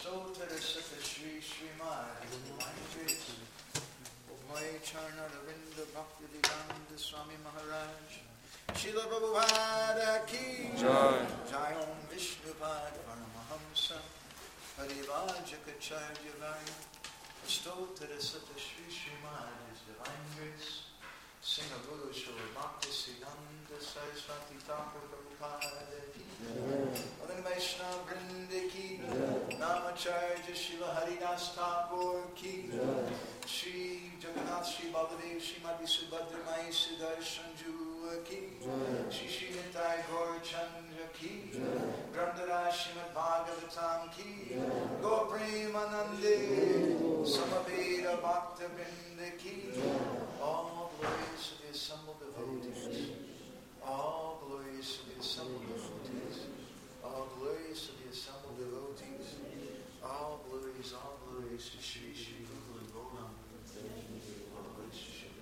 Stotra Sata Shri Srimad Divine Grace of my Charna Ravinda Bhakti Vedanta Swami Maharaj Srila Prabhupada Ki Jai. Jai Om Vishnupad Paramahamsa Parivajaka Vaya Stotra Sata Shri Srimad is Divine Grace Singha Guru Srila Bhakti Siddhanta Saraswati Thakur Prabhupada Ki Adan Vaishnava Vrinda Ki Namacharya Srila Haridas Thakur Ki Shri Jagannath Shri Baladev Srimati Subhadra Mai Sudarshan Jua Ki Shri Shri Nitai Gaur Chandra Ki Grandaraj Srimad Bhagavatam Ki Gaur Premanande Samaveda Bhakta Vrinda Ki All glories to the assembled devotees. All glories to the assembled devotees. All glories to the assembled devotees. All glories to Shri Shri Guru Gauranga. All glories to Shri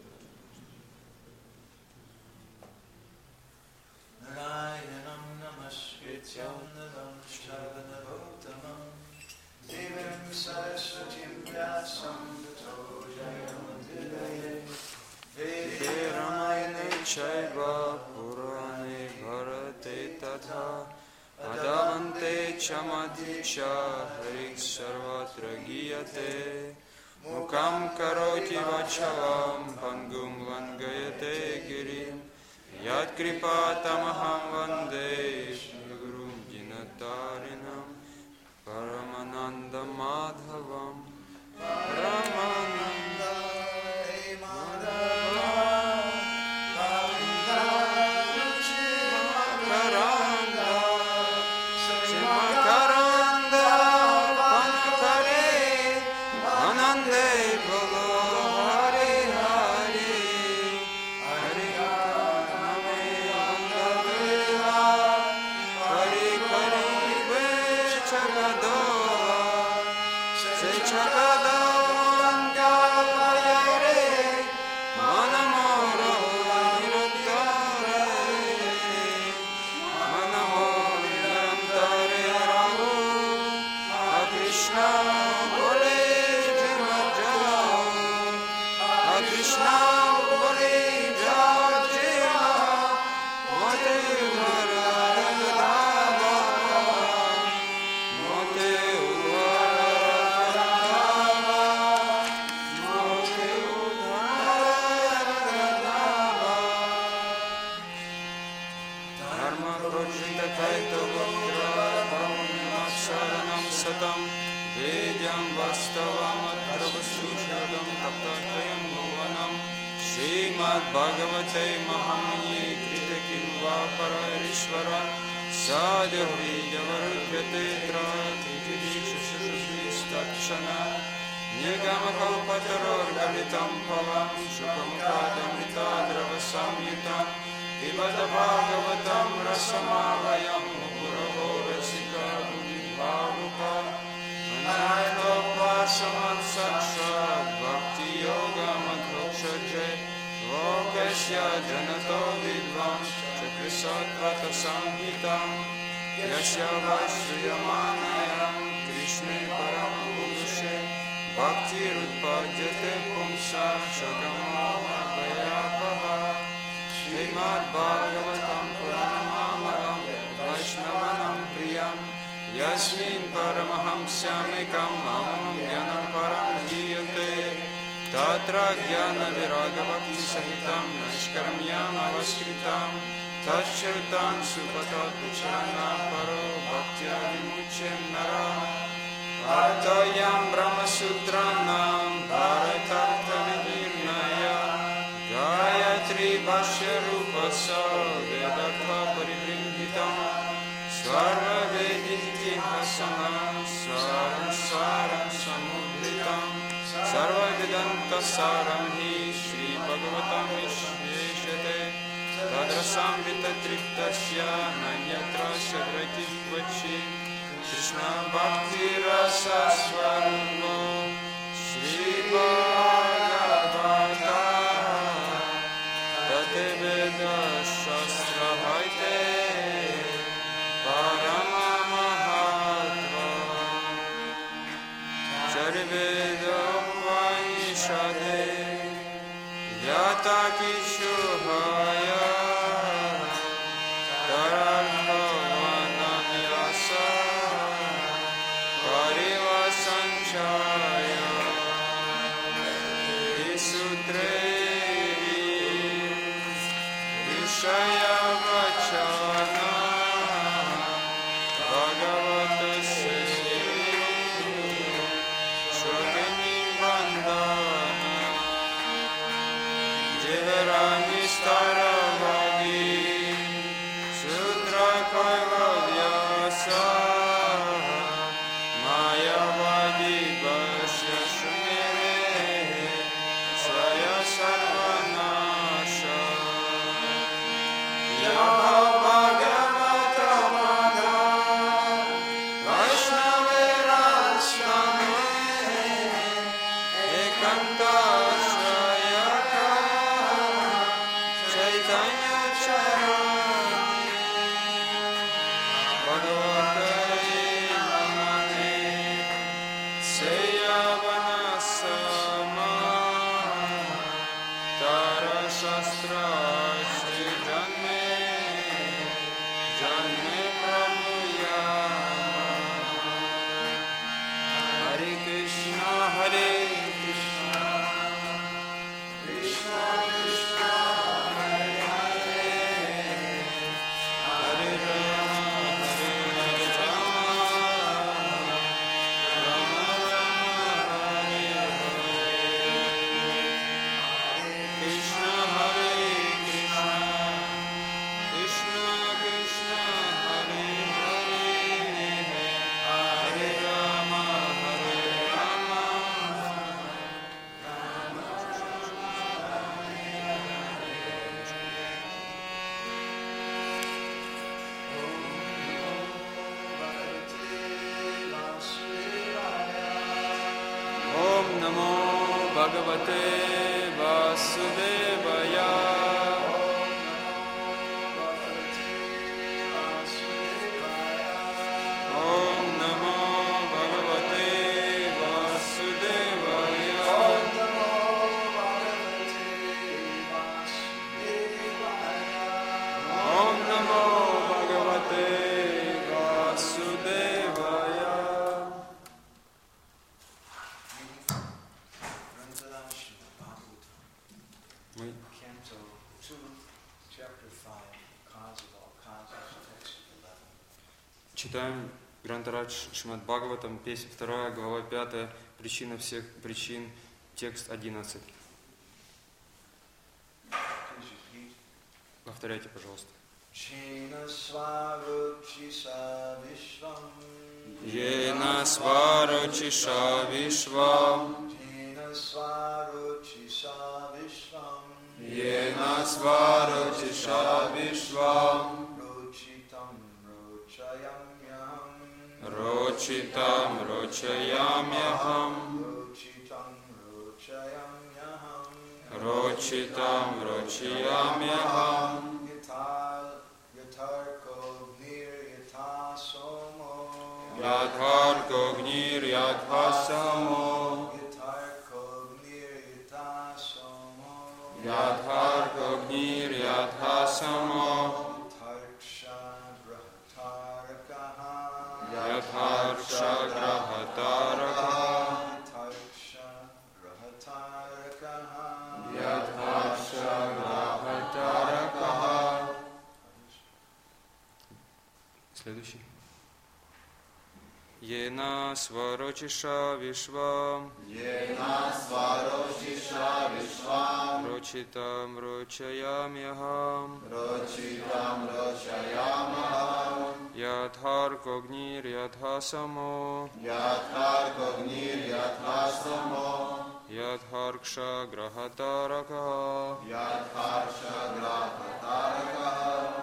Narayanam Namaskrityam Naram Shravanavottamam Devim Saraswatim Vyasam Tato Jayamudiraye Vede Ramayane Chaiva Purane Bharate Tatha Adavante Chamadhicha Harik Sarvatra Giyate Mukam Karoti Vachavam Pangum Vangayate Girim Yat Kripa Tamaham Vande Gurum Dinatarinam Paramananda Madhavam Paramananda Bhagavate Mahamye Kritakilva Parayishvara Sadhya Varukhyate Trati Shushushvistachana Nigama Kalpataror Galitam Pavam Shukamukadamrita Dravasamyutam Pibata Bhagavatam Rasamavayam Mukuraho Rasika Bhavuka Anayatopa Samat Sakshat Bhakti Yoga Madhokshaje Lokasya Janato Vidvans Chakrisatvata Samhitam Yasya Vasyamanayam Krishna Param Purushe Bhakti Rutpadyate Pumsa Shagamoha Vayapaha Srimad Bhagavatam Puranamaram Vaishnavanam Priyam Yasmin Paramahamsyamikam Aham Gyanam Param Giyate Tatra Jnana Viraga Bhakti Sahitam Nashkaramyam Avaskritam Tacharitam Supatat Vichana Paro Bhaktya Vimuchyam Nara Artayam Brahma Sutranam Bharatartha Vidirnaya Gayatri Bhashya Rupasa Vedartha Paribrinhitam Sarva Vediti Hasanam Saram Saram Samudritam Sarva Vedanta Saram Hi Shri Bhagavatam Vishveshate Tadrasam Vita Triptasya Nanyatra Shadrati Vachi Krishna Bhakti Rasa Swarno Shri Bhagavata Tate Veda Shastra Haite Parama Mahatma Patakishuhaya Tararthavanamyasa Parivasanchaya Isutrehi Vishaya Vachana Bhagavata Shokini Vandana Jivarani Staravadi Sutra Kaiva Vyasa Mayavadi Bhashya Shunere Swaya Sarvanasha Yaha Bhagavata Madha Vaishnavirasvame Ekanta Shayaka Chaitanya Charani Bhagavate Namane Seyavanasama Tara Shastra Shri Janme Prabhuyama Hare Krishna Hare Krishna Krishna Krishna Hare Hare Hare Rama Hare Rama Rama Rama Hare Hare Krishna Hare Krishna Krishna Krishna Hare Hare Hare Rama Hare Rama Om Namo Bhagavate Vasudevaya Om Namo Bhagavate Vasudevaya Om Namo Bhagavate Vasudevaya Мы Canto 2, Chapter 5, Cause of All Causes, Text 11. читаем Грантарадж Шримад Бхагаватам, песня 2, глава 5, причина всех причин, текст 11. Please repeat. Повторяйте, пожалуйста. Chena Swaruchisa Vishvam. Ена сварочиша вишвам, Chena Swaruchisa Vishvam. Ена сварочиша вишвам, Rochitam Rochayam Yam. Рочитам рочаямяхам, Rochitam Rochayam Yam. Рочитам рочаямяхам, Yatarko Nir Yatasomo. Ядхарко гнир ядхасамо, Yatarko Nir Yatasomo. Ядхарко гнир ядхасамо, Yatarksha Grahatarakaha. Ядхарша грахатаракха, Yatarksha Grahatarakaha. Ядхарша грахатаракха. Следующий. Ена сварочиша вишвам, Ена сварочиша вишвам, Рочитам рочаямяхам, Рочитам рочаямахам, Ядхарко гнир ядхасамо, Ядхарко гнир ядхасамо, Ядхаркша грахатаракха, Ядхарша грахатаракха.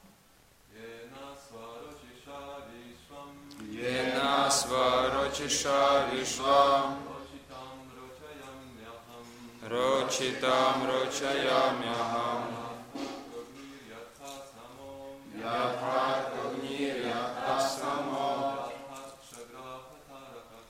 Ена сварочиша вишвам, Рочитам рочаямяхам, Ядхарко гнир ядхасамо,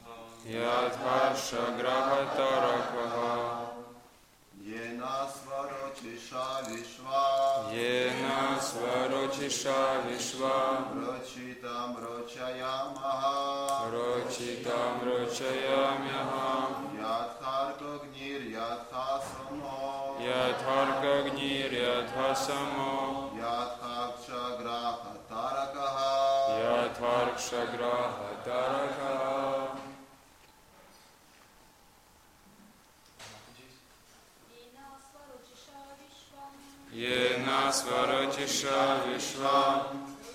Ядхарша грахатаракха. Ена Svarochisha Vishva Yena Svarochisha Vishva Rochitam Rochayamaha Rochitam Rochayamyaham Yatharkognir Yathasamo Yatharkagnir Yathasamo Yathakshagraha Tarakaha Yatharkshagraha Tarakaha Yena Svarochisha Vishva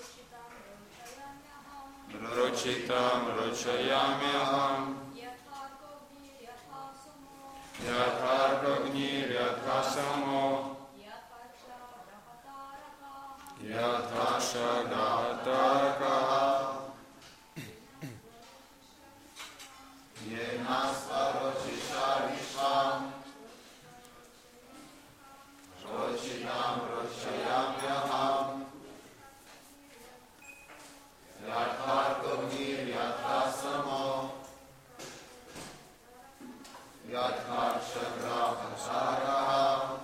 Rochitam Rochayamyaham Yatharkagnir Yathasamo Yathakshagraha Tarakaha Yena Svarochisha Vishva Rochitam Rochayamyaham Yatharkognir Yathasamo Yathakshagraha Tarakaha.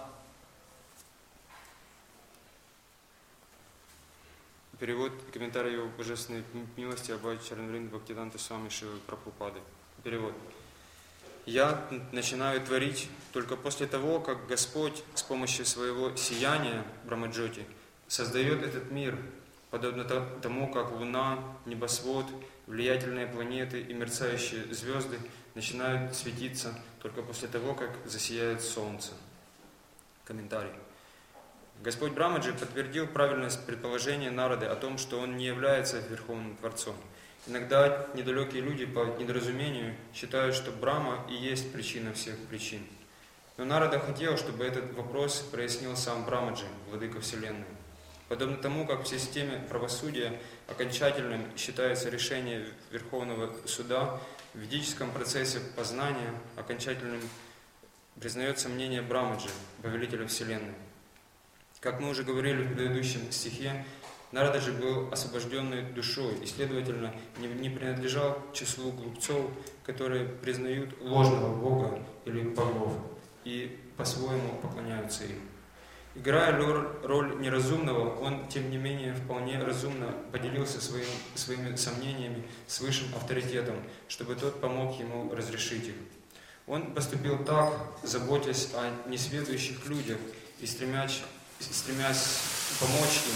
Перевод и комментарий его божественной милости Абхай Чаранвринда Бхактивиданта Свами Шилы Прабхупады. Перевод. Я начинаю творить только после того, как Господь с помощью своего сияния, Брамаджоти, создает этот мир, подобно тому, как Луна, небосвод, влиятельные планеты и мерцающие звезды начинают светиться только после того, как засияет Солнце. Комментарий. Господь Брамаджи подтвердил правильность предположения Нарады о том, что он не является Верховным Творцом. Иногда недалекие люди по недоразумению считают, что Брахма и есть причина всех причин. Но Нарада хотел, чтобы этот вопрос прояснил сам Брамаджи, владыка Вселенной. Подобно тому, как в системе правосудия окончательным считается решение Верховного Суда, в ведическом процессе познания окончательным признается мнение Брамаджи, повелителя Вселенной. Как мы уже говорили в предыдущем стихе, Нарада же был освобожденной душой и, следовательно, не принадлежал к числу глупцов, которые признают ложного Бога или богов и по-своему поклоняются им. Играя роль неразумного, он, тем не менее, вполне разумно поделился своими сомнениями с высшим авторитетом, чтобы тот помог ему разрешить их. Он поступил так, заботясь о несведущих людях и стремясь помочь им.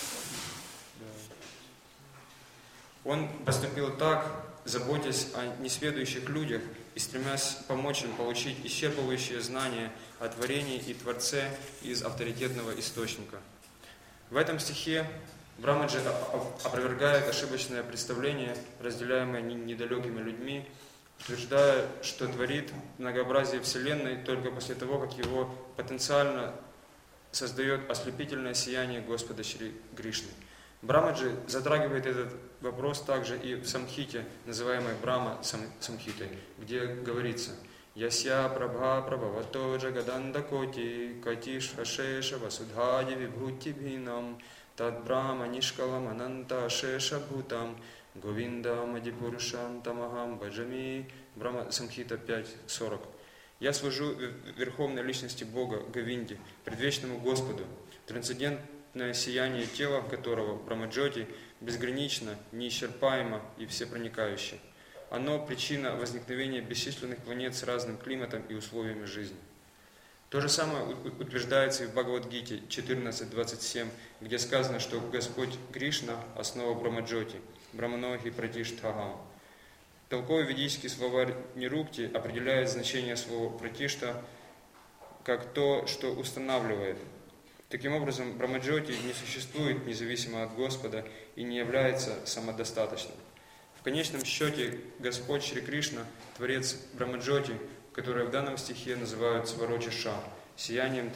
Он поступил так, заботясь о несведущих людях и стремясь помочь им получить исчерпывающие знания о творении и Творце из авторитетного источника. В этом стихе Брамаджи опровергает ошибочное представление, разделяемое недалекими людьми, утверждая, что творит многообразие Вселенной только после того, как его потенциально создает ослепительное сияние Господа Шри Кришны. Брамаджи затрагивает этот вопрос также и в Самхите, называемой Брахма Самхитой, где говорится «Ясья прабха прабхавато джагаданда коти катиш ашеша васудхади вибхути бхинам тад брахма нишкалам ананта ашеша бхутам говинда мадипурушам тамахам баджами». Брахма Самхита 5.40. «Я служу Верховной Личности Бога Говинде, предвечному Господу, трансцендентное сияние тела которого, Брамаджоти, безгранично, неисчерпаемо и всепроникающе. Оно – причина возникновения бесчисленных планет с разным климатом и условиями жизни». То же самое утверждается и в Бхагавад-гите 14.27, где сказано, что Господь Кришна – основа Брамаджоти, Браманохи Пратиштхагам. Толковый ведический словарь Нирукти определяет значение слова «пратишта» как то, что устанавливает. Таким образом, Брамаджоти не существует независимо от Господа и не является самодостаточным. В конечном счете, Господь Шри Кришна, Творец Брамаджоти, которое в данном стихе называют Сварочиша, сиянием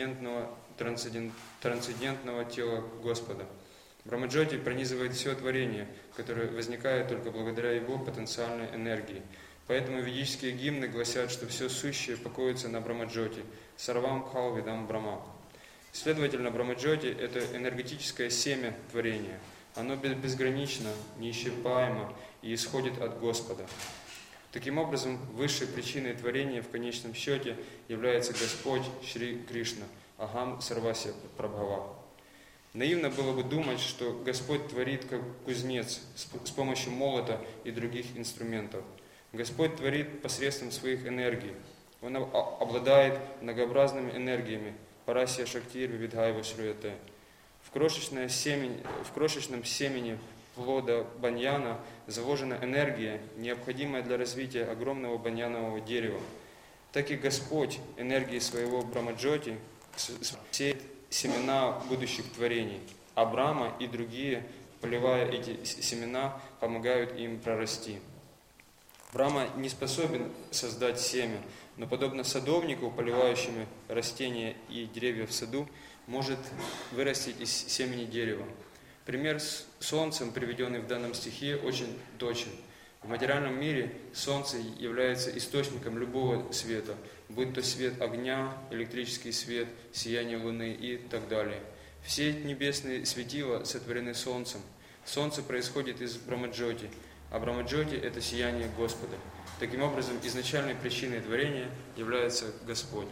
трансцендентного тела Господа. Брамаджоти пронизывает все творение, которое возникает только благодаря его потенциальной энергии. Поэтому ведические гимны гласят, что все сущее покоится на Брамаджоти, сарвам кхал видам брама. Следовательно, Брамаджоти – это энергетическое семя творения. Оно безгранично, неисчерпаемо и исходит от Господа. Таким образом, высшей причиной творения в конечном счете является Господь Шри Кришна, Ахам Сарвасья Прабхава. Наивно было бы думать, что Господь творит как кузнец с помощью молота и других инструментов. Господь творит посредством своих энергий. Он обладает многообразными энергиями. Парасья Шактир Вивидхайва Шруяте. В крошечном семени плода баньяна заложена энергия, необходимая для развития огромного баньянового дерева. Так и Господь энергией своего Брамаджоти сеет семена будущих творений, а Брама и другие, поливая эти семена, помогают им прорасти. Брама не способен создать семя, но подобно садовнику, поливающему растения и деревья в саду, может вырастить из семени дерева. Пример с солнцем, приведенный в данном стихе, очень точен. В материальном мире солнце является источником любого света, будь то свет огня, электрический свет, сияние луны и так далее. Все небесные светила сотворены солнцем. Солнце происходит из Брамаджоти, а Брамаджоти – это сияние Господа. Таким образом, изначальной причиной творения является Господь.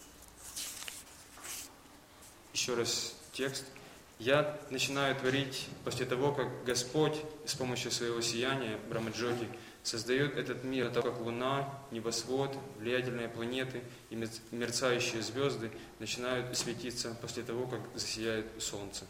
Еще раз текст. Я начинаю творить после того, как Господь с помощью своего сияния, Брамаджоти, создает этот мир, так как Луна, небосвод, влиятельные планеты и мерцающие звезды начинают светиться после того, как засияет Солнце.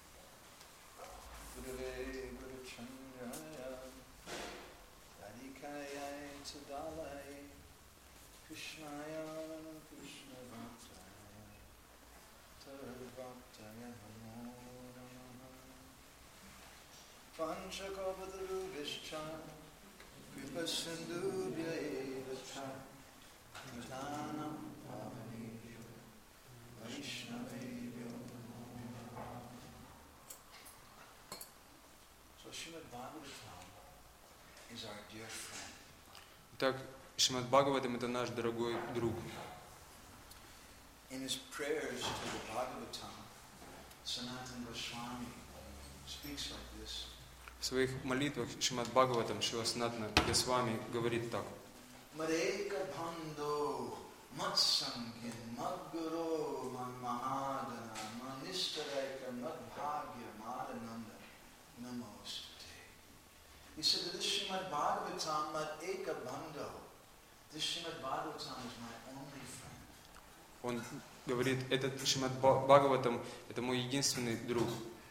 Panchakavadruvishcha Kripasindubhya evacha Nidanam Pavanebhyo Vaishnavebhyo. So Srimad Bhagavatam is our dear friend. Так, Шримад Бхагаватам – это наш дорогой друг. In his prayers to the Bhagavatam, Sanatana Goswami speaks like this. В своих молитвах Шримад Бхагаватам Шрила Санатана Госвами говорит так. Марека бхандо матсангин мадгуро махадана манистарека мадбхагya мадананда намостате. He said that this Srimad Bhagavatam madeka bhando. This Srimad Bhagavatam is my only friend. Он говорит, этот Шримад Бхагаватам – это мой единственный друг.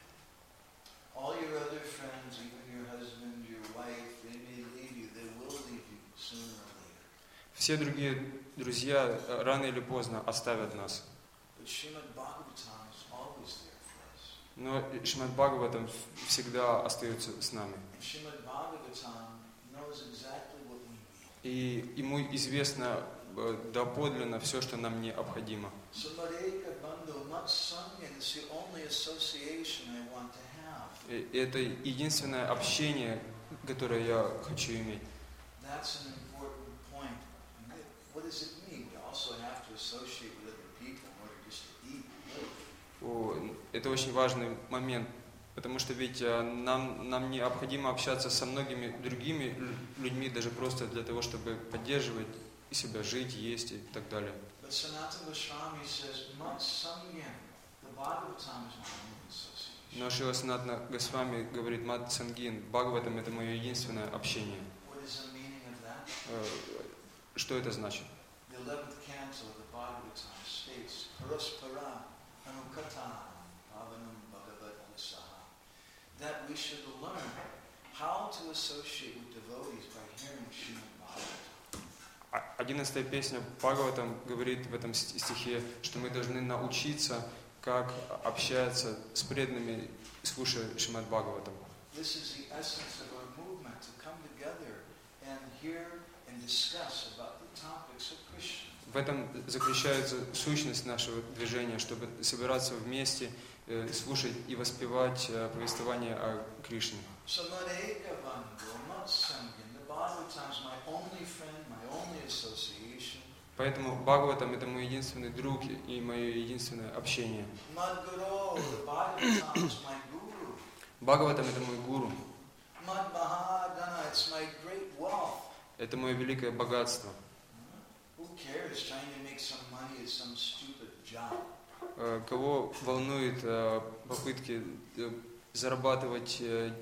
All your other friends, even your husband, your wife, they may leave you. They will leave you sooner or later. Все другие друзья рано или поздно оставят нас. But Srimad Bhagavatam is always there for us. Но Шримад Бхагаватам всегда остается с нами. And Srimad Bhagavatam knows exactly what we need. И ему известно доподлинно все, что нам необходимо. So Mareka Bandhu Matsanyan is the only association I want to have. И это единственное общение, которое я хочу иметь. That's an important point. What does it mean? We also have to associate with other people in order just to eat and live. Это очень важный момент, потому что ведь нам необходимо общаться со многими другими людьми, даже просто для того, чтобы поддерживать себя, жить, есть и так далее. But Sanatana Goswami says, Matsanyan, the Bhagavatam is my only association. Но Шрила Санатана Госвами говорит, Мат Сангин, Бхагаватам – это мое единственное общение. What is the meaning of that? Что это значит? The 11th canto of the Bhagavatam states, Paraspara Anukata Bhavanam Bhagavad Usaha. That we should learn how to associate with devotees by hearing Srimad Bhagavatam. 11-я песня Бхагаватам говорит в этом стихе, что мы должны научиться, как общаться с преданными, слушая Шримад Бхагаватам. This is the essence of our movement, to come together and hear and discuss about the topics of Krishna. В этом заключается сущность нашего движения, чтобы собираться вместе, слушать и воспевать повествование о Кришне. So Madheka Bandhu, Matsangin, the Bhagavatam is my only friend, my only association. Поэтому Бхагаватам – это мой единственный друг и мое единственное общение. Madguru, the Bhagavatam is my guru. Бхагаватам – это мой гуру. Madhmahadana, it's my great wealth. Это мое великое богатство. Who cares trying to make some money at some stupid job? Кого волнует попытки зарабатывать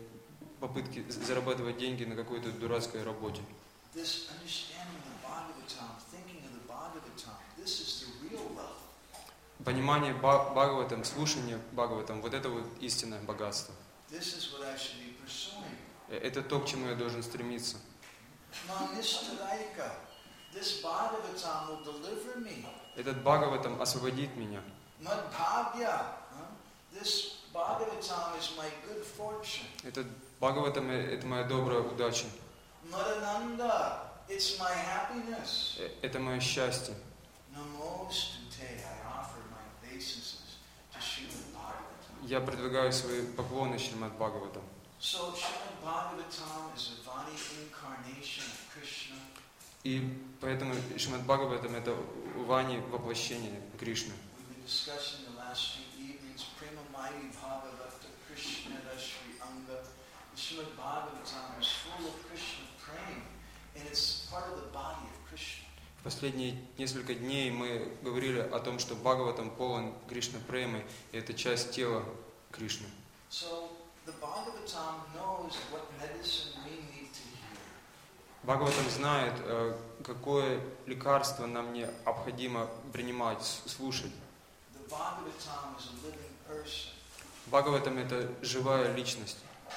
деньги на какой-то дурацкой работе? This understanding of the Bhagavatam, thinking of the Bhagavatam, this is the real wealth. Понимание Бхагаватам, слушание Бхагаватам, вот это вот истинное богатство. This is what I should be pursuing. Это то, к чему я должен стремиться. Manistaraika, this Bhagavatam will deliver me. Этот Бхагаватам освободит меня. Madbhagya, this Bhagavatam is my good fortune. Этот Бхагаватам — это моя добрая удача. Madananda, it's my happiness. Это мое счастье. Namostute, I offer my obeisances to Srimad Bhagavatam. Я продвигаю свои поклоны Шримад Бхагаватам. So Srimad Bhagavatam is a Vani incarnation of Krishna. И поэтому Шримад Бхагаватам — это Вани воплощение Кришны. We've been discussing the last few evenings Prema Mayi Bhagavata Krishna Shri Anga. The Srimad Bhagavatam is full of Krishna praying, and it's part of the body of Krishna. В последние несколько дней мы говорили о том, что Бхагаватам полон Кришна премы, и это часть тела Кришны. So the Bhagavatam knows what medicine we need to hear. Бхагаватам знает, какое лекарство нам необходимо принимать, слушать. The Bhagavatam is a living person, Бхагаватам — это живая личность,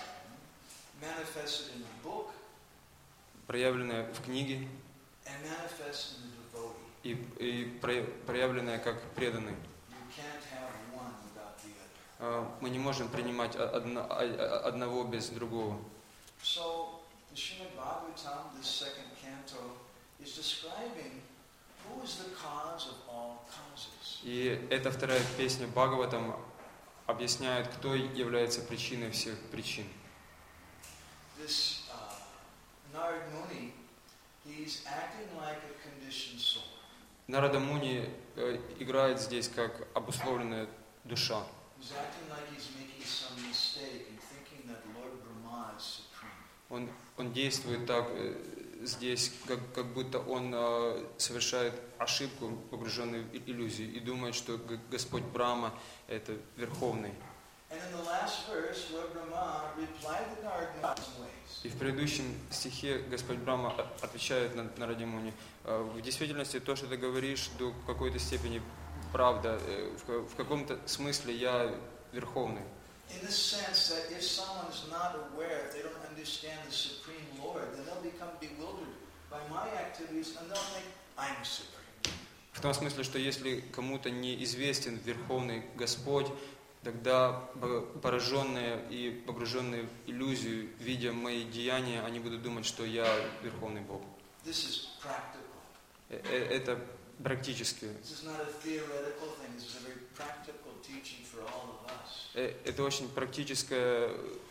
manifested in the book проявленная в книге and manifested in the devotee. и проявленная как преданный. You can't have one without the other. Мы не можем принимать одного без другого. So the Srimad Bhagavatam, this second canto, is describing who is the cause of all causes. И эта вторая песня Бхагаватам объясняет, кто является причиной всех причин. This Narad Muni, he's acting like a conditioned soul. Нарада Муни играет здесь как обусловленная душа. He's acting like he's making some mistake in thinking that Lord Brahma is supreme. Он действует так здесь, как будто он совершает ошибку, погруженный в иллюзию, и думает, что Господь Брахма — это Верховный. And in the last verse, Lord Brahma replied to Narad Muni in some ways. И в предыдущем стихе Господь Брахма отвечает Нараде Муни: в действительности то, что ты говоришь, до какой-то степени правда, в каком-то смысле я Верховный. In the sense that if someone is not aware, if they don't understand the Supreme Lord, then they'll become bewildered by my activities and they'll think I'm supreme. В том смысле, что если кому-то неизвестен Верховный Господь, тогда пораженные и погруженные в иллюзию, видя мои деяния, они будут думать, что я Верховный Бог. This is practical. Это практически. This is not a theoretical thing. This is a very practical teaching for all of us. Это очень практичное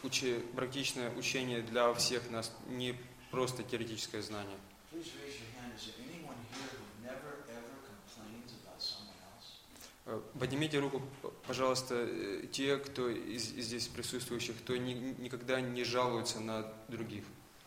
учение для всех нас, не просто теоретическое знание. Please raise your hand. Is there anyone here who never ever complains about someone else? Поднимите руку, пожалуйста, те, кто здесь присутствующих, кто никогда не жалуется на других.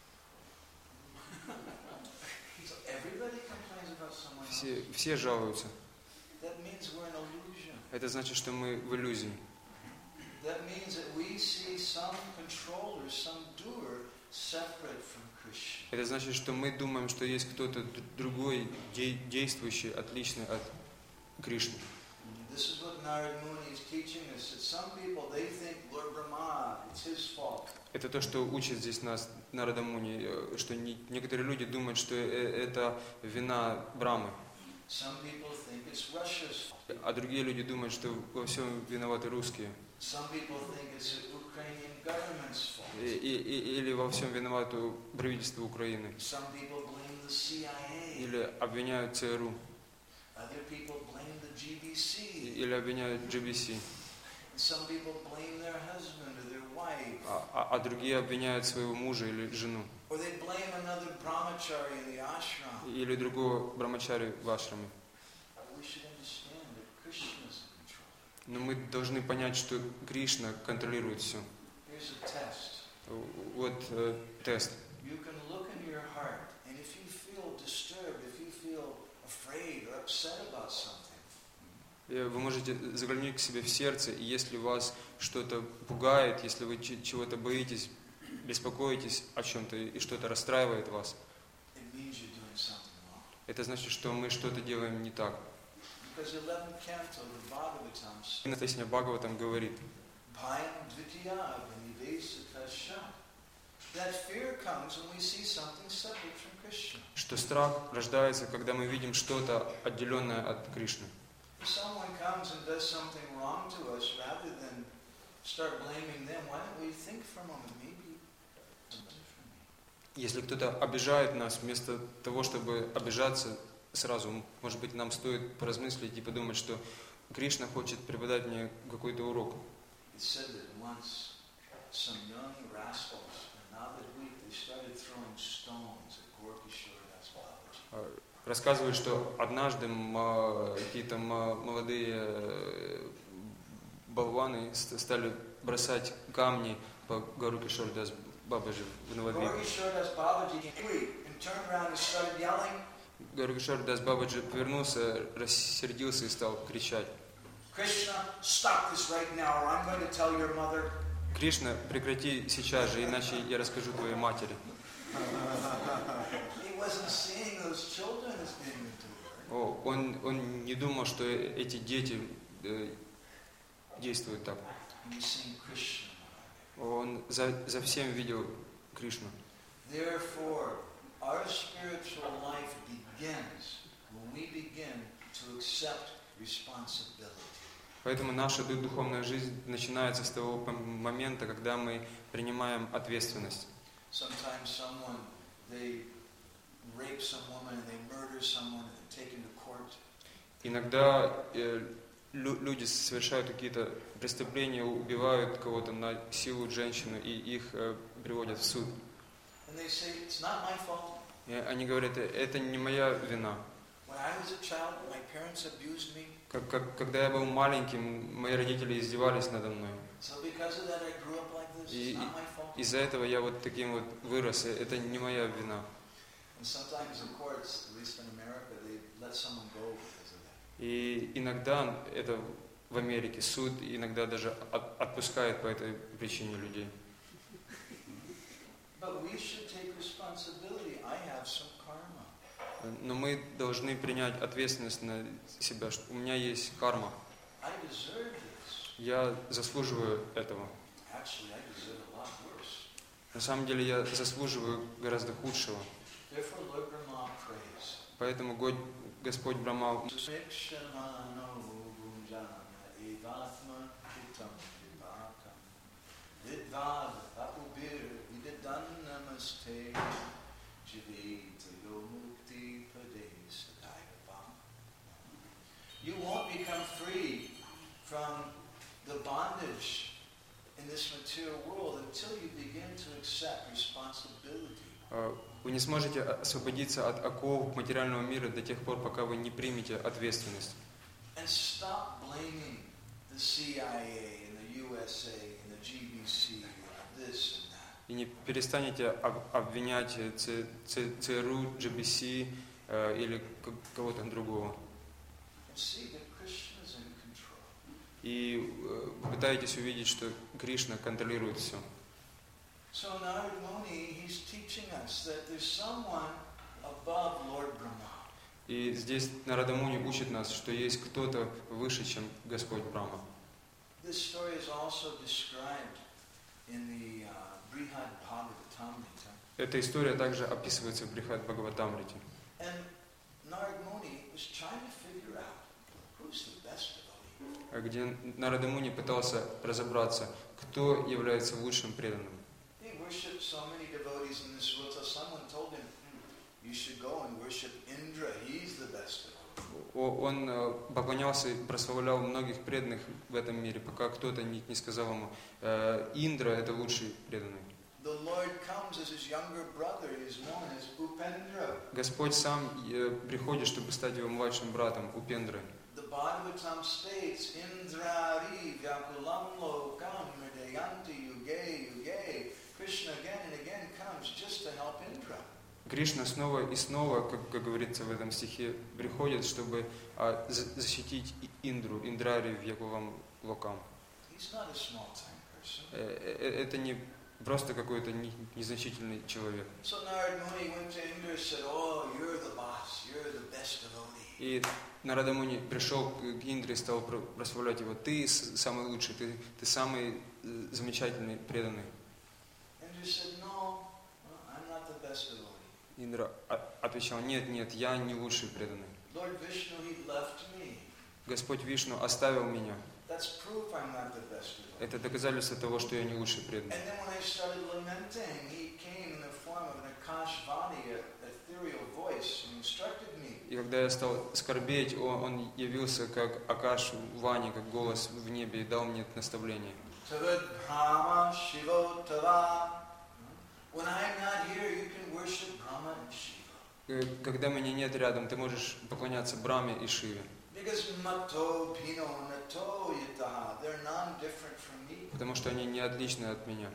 So everybody complains about someone else. Все жалуются. That means we're in illusion. Это значит, что мы в иллюзии. That means that we see some controller, some doer separate from Krishna. Это значит, что мы думаем, что есть кто-то другой, действующий, отличный от Кришны. This is what Narad Muni is teaching us. That some people, they think Lord Brahma, it's his fault. Это то, что учит здесь нас Нарада Муни, что некоторые люди думают, что это вина Брамы. Some people think it's Russia's fault. А другие люди думают, что во всем виноваты русские. Some people think it's the Ukrainian government's fault. Или во всем виновато правительство Украины. Some people blame the CIA. Или обвиняют ЦРУ. Other people blame the GBC. Или обвиняют GBC. And some people blame their husband or their wife. А другие обвиняют своего мужа или жену. Or they blame another brahmachari in the ashram. Или другого брамачари в ашраме. But we should understand that Krishna is in control. Но мы должны понять, что Кришна контролирует все. Here's a test. Вот тест. You can look in your heart, and if you feel disturbed, if you feel afraid or upset about something, Вы можете заглянуть к себе в сердце, и если вас что-то пугает, если вы чего-то боитесь, беспокоитесь о чем-то и что-то расстраивает вас, it means you're doing something wrong. это значит, что мы что-то делаем не так. Because 11th canto of the Bhagavatam И на песне Бхагаватам говорит, Bhayam Dvitiya Vinivesakasha. That fear comes when we see something separate from Krishna. что страх рождается, когда мы видим что-то отделенное от Кришны. If someone comes and does something wrong to us, rather than start blaming them, why don't we think for a moment, maybe something from me? Если кто-то обижает нас, вместо того, чтобы обижаться сразу, может быть, нам стоит поразмыслить и подумать, что Кришна хочет преподать мне какой-то урок. It's said that once some young rascals in Navadvip, they started throwing stones at Gorkishore Das Babaji. Рассказывают, что однажды какие-то молодые болваны стали бросать камни по Горкишор Дас Бабаджи в Навадвипе. Gorkishore Das Babaji came and turned around and started yelling, Горкишор Дас Бабаджи повернулся, рассердился и стал кричать: Krishna, stop this right now or I'm going to tell your mother. Кришна, прекрати сейчас же, иначе я расскажу твоей матери. He wasn't seeing those children as being endured. Он не думал, что эти дети действуют так. He was seeing Krishna. Он за всем видел Кришну. Therefore, our spiritual life begins when we begin to accept responsibility. Поэтому наша духовная жизнь начинается с того момента, когда мы принимаем ответственность. Sometimes someone, they rape some woman and they murder someone and they're taken to court. Иногда люди совершают какие-то преступления, убивают кого-то, насилуют женщину и их приводят в суд. And they say, it's not my fault. И они говорят, это не моя вина. When I was a child, my parents abused me. Когда я был маленьким, мои родители издевались надо мной. So because of that, I grew up like this. It's not my fault. Из-за этого я вот таким вот вырос, и это не моя вина. And sometimes the courts, at least in America, they let someone go because of that. И иногда это в Америке суд иногда даже отпускает по этой причине людей. But we should take responsibility. I have some karma. Но мы должны принять ответственность на себя, что у меня есть карма. I deserve this. Я заслуживаю этого. Actually, I deserve a lot worse. На самом деле я заслуживаю гораздо худшего. Therefore, Lord Brahma prays. Поэтому Господь Брахма You won't become free from the bondage in this material world until you begin to accept responsibility. Вы не сможете освободиться от оков материального мира до тех пор, пока вы не примете ответственность. And stop blaming the CIA and the USA and the GBC and this and that. И не перестанете обвинять ЦРУ, GBC или кого-то другого. And see that Krishna is in control. И пытаетесь увидеть, что Кришна контролирует все. So Narad Muni, he's teaching us that there's someone above Lord Brahma. И здесь Нарада Муни учит нас, что есть кто-то выше, чем Господь Брахма. This story is also described in the Brihad Bhagavatamrita. Эта история также описывается в Брихад Бхагаватамрите. And Narad Muni was trying to figure out who's the best devotee. Где Нарада Муни пытался разобраться, кто является лучшим преданным. He worshipped so many devotees in this world, so someone told him, you should go and worship Indra, he's the best devotee. Он поклонялся и прославлял многих преданных в этом мире, пока кто-то не сказал ему, Индра – это лучший преданный. The Lord comes as his younger brother, he is known as Upendra. Господь сам приходит, чтобы стать его младшим братом, Упендрой. The Bhagavatam states, Indrari Vyakulam Lokam Hridayanti Yuge Yuge. Krishna again and again comes just to help Indra. Кришна снова и снова, как говорится в этом стихе, приходит, чтобы защитить Индру, Индрари в Яковам Локам. He's not a small-time person. Это не просто какой-то незначительный человек. So Narad Muni went to Indra and said, "Oh, you're the boss. You're the best devotee." И Нарада Муни пришел к Индре и стал прославлять его. Ты самый лучший, ты самый замечательный, преданный. Indra said, "No, I'm not the best devotee. Индра отвечал: нет, я не лучший преданный. Lord Vishnu, he left me. Господь Вишну оставил меня. That's proof I'm not the best devotee." Это доказательство того, что я не лучший преданный. And then when I started lamenting, he came in the form of an Akashvani, an ethereal voice, and instructed me. И когда я стал скорбеть, он явился как Акаш Вани, как голос в небе, и дал мне наставление. Tavad-bhama shivo tava. When I'm not here, you can worship Brahma and Shiva. Когда меня нет рядом, ты можешь поклоняться Брахме и Шиве. Because matto pino nato yataha, they're non-different from me. Потому что они не отличны от меня.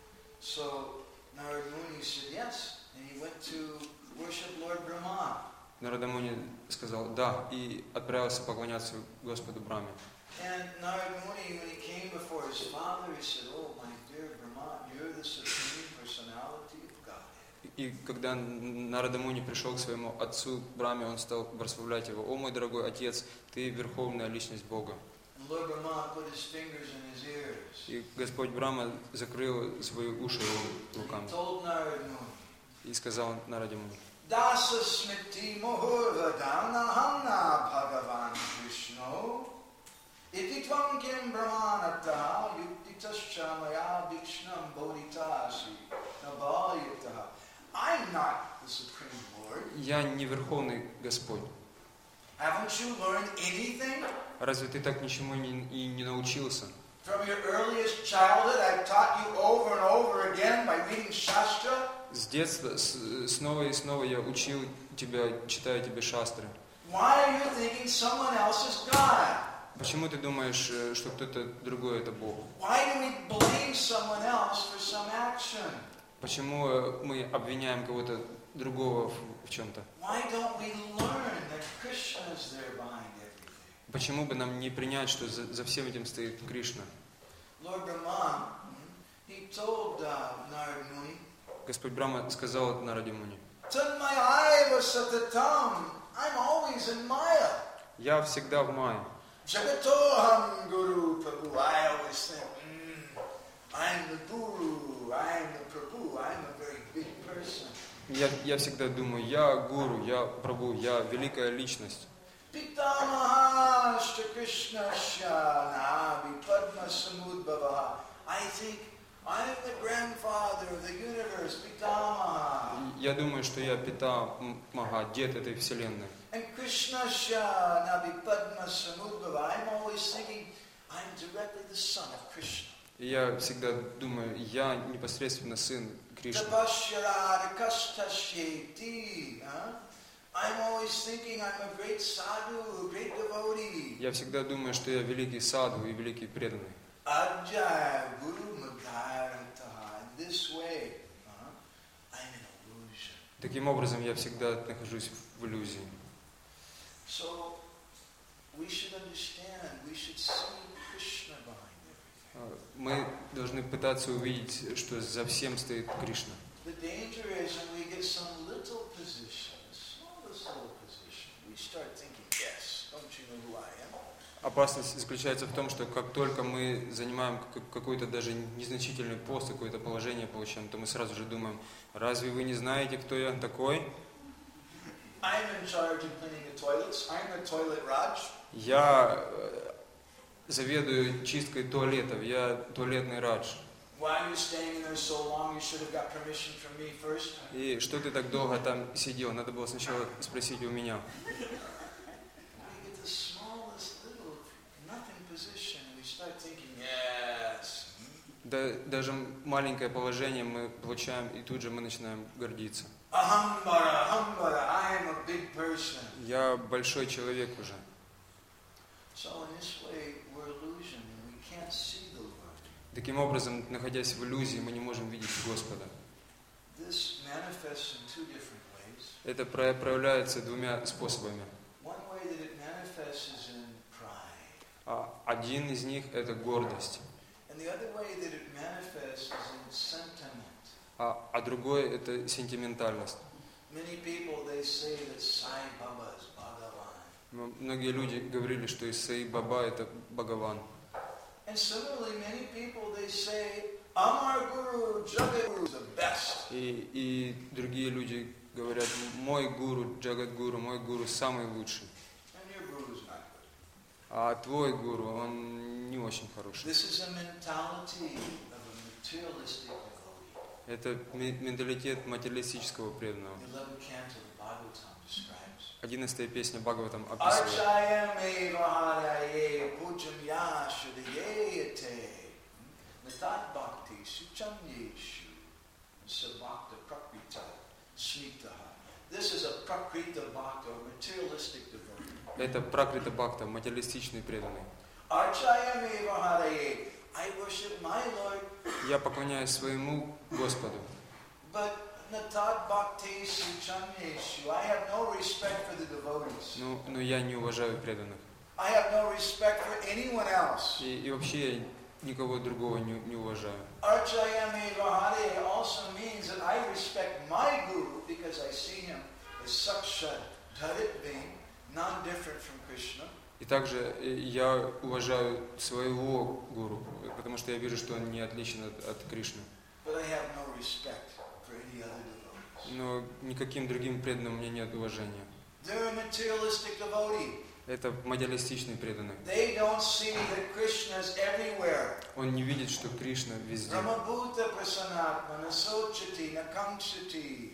So Narad Muni said yes, and he went to worship Lord Brahma. Нарада Муни сказал да и отправился поклоняться Господу Брахме. And Narad Muni, when he came before his father, he said, "Oh, my dear Brahma, you're the supreme personality of Godhead." И когда Нарада Муни пришел к своему отцу Брахме, он стал прославлять его. О, мой дорогой отец, ты верховная личность Бога. And Lord Brahma put his fingers in his ears. И Господь Брахма закрыл свои уши его руками He told Narad Muni, и сказал Нараде Муни: "Dasa smiti muhurvadana hamna bhagavan Krishno. Iti tvam kim brahmanata yuktitascha maya dikshnam bodhitasi nabalyataha." I'm not the Supreme Lord. Я не верховный Господь. Haven't you learned anything? Разве ты так ничему и не научился? From your earliest childhood, I've taught you over and over again by reading Shastra. С детства снова и снова я учил тебя, читаю тебе шастры. Why are you thinking someone else is God? Почему ты думаешь, что кто-то другой это Бог? Why do we blame someone else for some action? Почему мы обвиняем кого-то другого в чем-то? Why don't we learn that Krishna is there behind everything? Почему бы нам не принять, что за всем этим стоит Кришна? Lord Brahma, he told Narad Muni, Господь Брахма сказал Нараде Муни: "Tanmayaiva satatam, I'm always in Maya. я всегда в мае. Jagatoham Guru Prabhu." I always think, I'm the Guru, I'm the Prabhu, I'm a very big person. Я всегда думаю, я гуру, я прабху, я великая личность. Pitamaha Shri Krishna Shanabi Padma Samudbhava. I think I'm the grandfather of the universe, Pitamaha. Я думаю, что я Пита Мага, дед этой вселенной. And Krishna Shanabi Padma Samudbhava. I'm always thinking I'm directly the son of Krishna. И я всегда думаю, я непосредственно сын Кришны. Tapashyarada Kastashyeti. I'm always thinking I'm a great sadhu, a great devotee. Я всегда думаю, что я великий садху и великий преданный. Ajay Guru Madharataha. In this way, I'm in illusion. Таким образом, я всегда нахожусь в иллюзии. So, we should understand, we should see Krishna behind everything. Мы должны пытаться увидеть, что за всем стоит Кришна. The danger is when we get some little position, the smallest little position, we start thinking, yes, don't you know who I am? Опасность заключается в том, что как только мы занимаем какой-то даже незначительный пост, какое-то положение получаем, то мы сразу же думаем: разве вы не знаете, кто я такой? I'm in charge of cleaning the toilets. I'm the toilet Raj. Я заведую чисткой туалетов, я туалетный Радж. Why are you staying in there so long? You should have got permission from me first. И что ты так долго там сидел? Надо было сначала спросить у меня. We get the smallest little nothing position and we start thinking, yes. Да, даже маленькое положение мы получаем, и тут же мы начинаем гордиться. Ahambara, I am a big person. Я большой человек уже. So in this way, we're illusion and we can't see the Lord. Таким образом, находясь в иллюзии, мы не можем видеть Господа. This manifests in two different Это проявляется двумя способами. One way that it manifests is in pride. Один из них – это гордость, And the other way that it manifests is in sentiment. а другое – это сентиментальность. Many people, they say that Sai Baba is Bhagavan. Многие люди говорили, что Исаи Баба – это Бхагаван. And similarly, many people, they say, Amar Guru, Jagadguru is the best. И другие люди говорят, мой гуру, Джагадгуру, мой гуру самый лучший. And your guru is not good. А твой гуру, он не очень хороший. This is a mentality of a materialistic devotee. Это менталитет материалистического преданного. The 11th canto of Bhagavatam describes. 11-я песня Бхагаватам описывает. Archayame vaharaye pujamya shudayete natat bhakti suchamyeshu sabhakta prakrita smitaha. This is a prakrita bhakta, or materialistic devotee. Это Пракрита Бхакта, материалистичный преданный. Archayame vaharaye. I worship my Lord. Я поклоняюсь своему Господу. But natat bhakti suchamyeshu. I have no respect for the devotees. Но я не уважаю преданных. I have no respect for anyone else. И вообще я никого другого не уважаю. Archayame vahare also means that I respect my guru because I see him as sakshat dharit being, non-different from Krishna. И также я уважаю своего гуру, потому что я вижу, что он не отличен от Кришны. But I have no respect for any other devotees. Но никаким другим преданным у меня нет уважения. They're a materialistic devotee. Это материалистичный преданный. They don't see that Krishna is everywhere. Он не видит, что Кришна везде. Brahmabhuta prasanatma nasochati nakamchati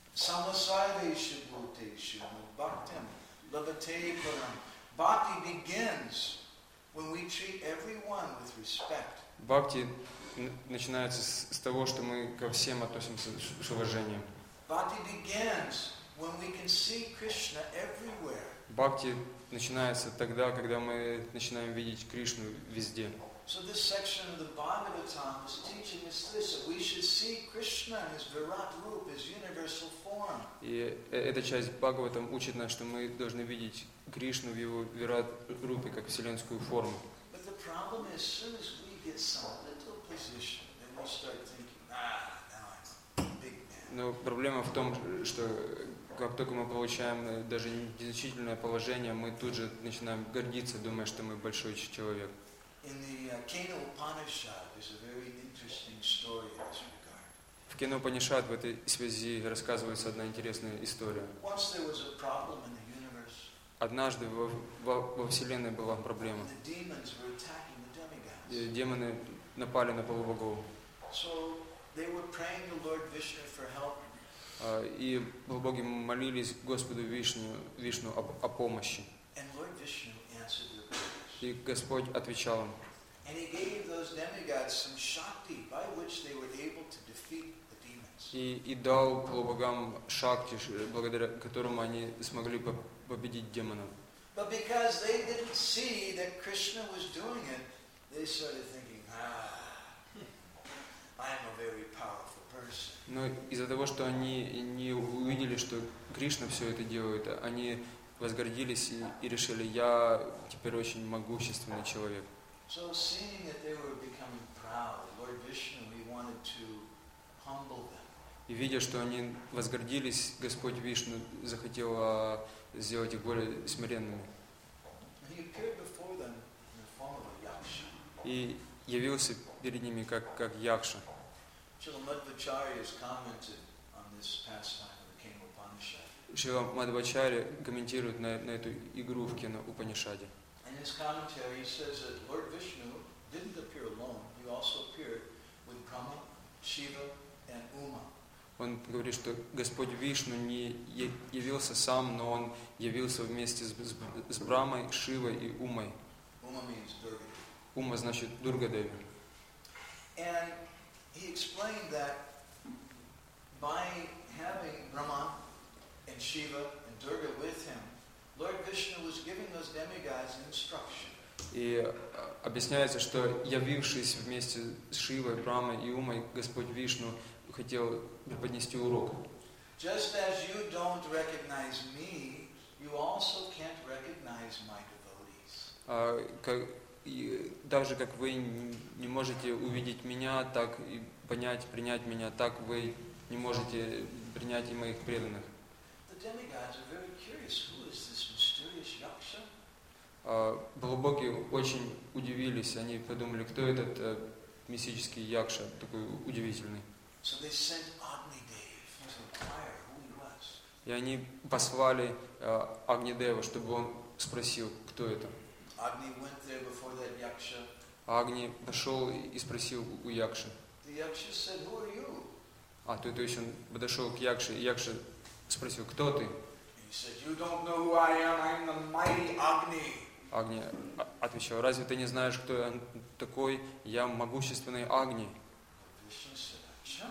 samasarveshu bhuteshu bhaktim labate param. Bhakti begins when we treat everyone with respect. Бхакти начинается с того, что мы ко всем относимся с уважением. Bhakti begins when we can see Krishna everywhere. Бхакти начинается тогда, когда мы начинаем видеть Кришну везде. So this section of the Bhagavatam is teaching us this, that we should see Krishna in his Virat Rup, his universal form. И эта часть Бхагаватам учит нас, что мы должны видеть Кришну в его Вират Рупе как вселенскую форму. But the problem is, as soon as we get some little position, then we start thinking, now I'm a big man. Но проблема в том, что как только мы получаем даже незначительное положение, мы тут же начинаем гордиться, думая, что мы большой человек. In the Kena Upanishad, there's a very interesting story in this regard. В Кена Упанишад в этой связи рассказывается одна интересная история. Once there was a problem in the universe. Однажды во Вселенной была проблема. The demons were attacking the И demigods. демоны напали на полубогов. So they were praying to Lord Vishnu for help. И полубоги молились Господу Вишну о помощи. And Lord Vishnu answered their prayers. И Господь отвечал им. And he gave those demigods some shakti by which they were able to defeat the demons. И дал полубогам шакти, благодаря которому они смогли победить демонов. But because they didn't see that Krishna was doing it, they started thinking, I'm a very powerful person. Но из-за того, что они не увидели, что Кришна все это делает, они возгордились и решили, я теперь очень могущественный человек. So seeing that they were becoming proud, Lord Vishnu, he wanted to humble them. И видя, что они возгордились, Господь Вишну захотел сделать их более смиренными. And he appeared before them in the form of a yaksha. И явился перед ними как Якша. Srila Madhvacharya has commented on this pastime of the Kena Upanishad. Шрила Мадхвачарья комментирует на эту игру в Кена Упанишаде. In his commentary, he says that Lord Vishnu didn't appear alone. He also appeared with Brahma, Shiva, and Uma. Он говорит, что Господь Вишну не явился сам, но Он явился вместе с Брамой, Шивой и Умой. Uma means Durga. Ума значит Дурга-деви. And he explained that by having Brahma and Shiva and Durga with him, Lord Vishnu was giving those demigods instruction. И объясняется, что явившись вместе с Шивой, Брамой и Умой, Господь Вишну хотел преподнести урок. Just as you don't recognize me, you also can't recognize my devotees. Так же, как вы не можете увидеть меня, так и понять, принять меня, так вы не можете принять и моих преданных. The demigods are very curious. Who is this mysterious yaksha? Балабоги очень удивились, они подумали, кто этот мистический якша, такой удивительный. So they sent Agnidev to inquire who he was. И они послали Агнидева, чтобы он спросил, кто это. Agni went there before that yaksha. А Агни пошел и спросил у якши. The yaksha said, "Who are you?" То есть он подошел к якше, и якша спросил, кто ты? He said, "You don't know who I am. I'm the mighty Agni." Агни отвечал, разве ты не знаешь, кто я такой? Я могущественный Агни. Vishnu said, "Acha,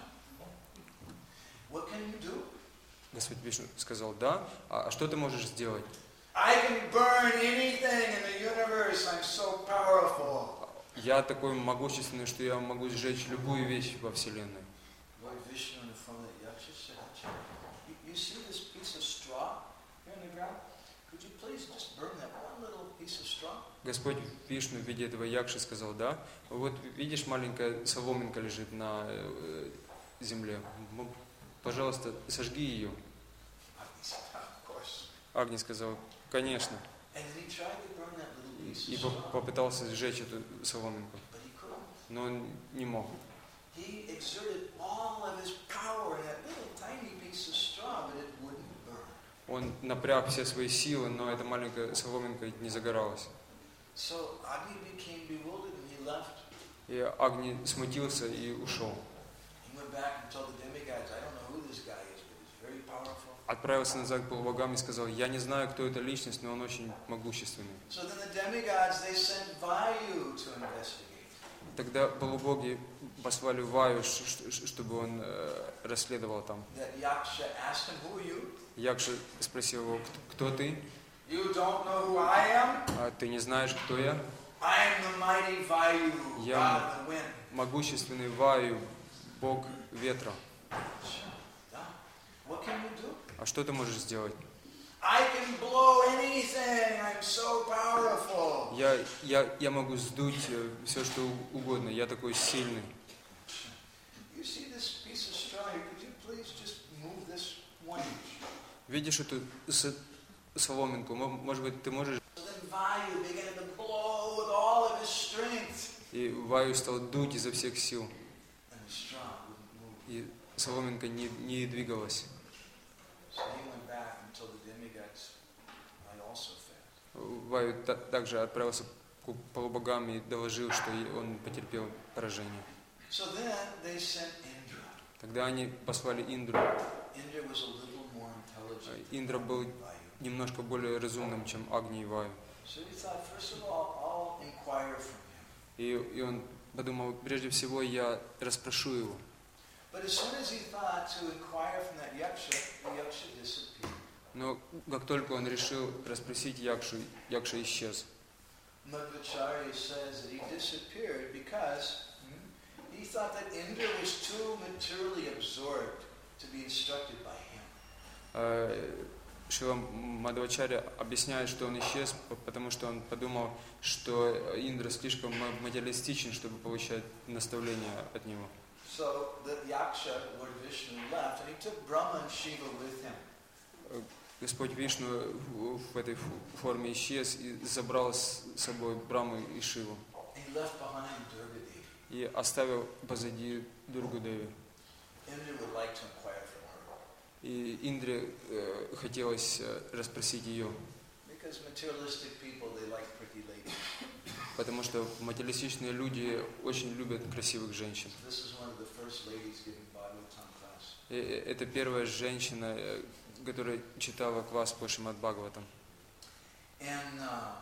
what can you do?" Господь Вишну сказал, да, а что ты можешь сделать? I can burn anything in the universe. I'm so powerful. Я такой могущественный, что я могу сжечь любую вещь во Вселенной. Lord Vishnu in the form of that yaksha said, "Acha, you see this piece of straw here on the ground? Could you please just burn that one little piece of straw?" Господь Вишну в виде этого якши сказал, да, вот видишь, маленькая соломинка лежит на земле, пожалуйста, сожги ее. Agni said, "Of course." Агни сказал, конечно, And then he tried to burn that little piece и of straw, попытался сжечь эту соломинку, but he couldn't. но он не мог. He exerted all of his power in that little tiny piece of straw, but it wouldn't burn. Он напряг все свои силы, но эта маленькая соломинка не загоралась. So Agni became bewildered and he left. И Агни смутился и ушел. He went back and told the demigods, "I don't know who this guy is, but he's very powerful." Отправился назад к полубогам и сказал, я не знаю, кто эта личность, но он очень могущественный. So then the demigods, they sent Vayu to investigate. Тогда полубоги послали Ваю, чтобы он расследовал там. That yaksha asked him, "Who are you?" Якша спросил его, кто ты? "You don't know who I am? А ты не знаешь, кто я? I am the mighty Vayu, Я god of the wind." могущественный Ваю, бог ветра. What can you do? А что ты можешь сделать? I can blow anything. I'm so powerful. Я могу сдуть все, что угодно. Я такой сильный. You see this piece of straw here? Could you please just move this 1 inch? Видишь эту соломинку? Может быть, ты можешь... So then Vayu began to blow with all of his strength. И Ваю стал дуть изо всех сил. And the straw wouldn't move. И соломинка не двигалась. So he went back and told the demigods, "I also failed." Ваю также отправился к полубогам и доложил, что он потерпел поражение. So then they sent Indra. Тогда они послали Индру. Indra was a little more intelligent. Индра был than Vayu. немножко более разумным, чем Агни и Ваю. So he thought, first of all, I'll inquire from him. И он подумал, прежде всего я расспрошу его. But as soon as he thought to inquire from that yaksha, the yaksha disappeared. Но как только он решил расспросить Якшу, Якша исчез. Madhvacharya says that he disappeared because he thought that Indra was too materially absorbed to be instructed by him. Шрила Мадхвачарья объясняет, что он исчез, потому что он подумал, что Индра слишком материалистичен, чтобы получать наставления от него. So the yaksha, Lord Vishnu, left, and he took Brahma and Shiva with him. Господь Вишну в этой форме исчез и забрал с собой Браму и Шиву. He left behind Durgadevi. И оставил позади Дургу-Деви. Indra would like to inquire from her. И Индре хотелось расспросить ее, Because materialistic people, they like pretty ladies. потому что материалистичные люди очень любят красивых женщин. This is one of the first ladies giving Bhagavatam class. И это первая женщина, которая читала класс по Шримад Бхагаватам. And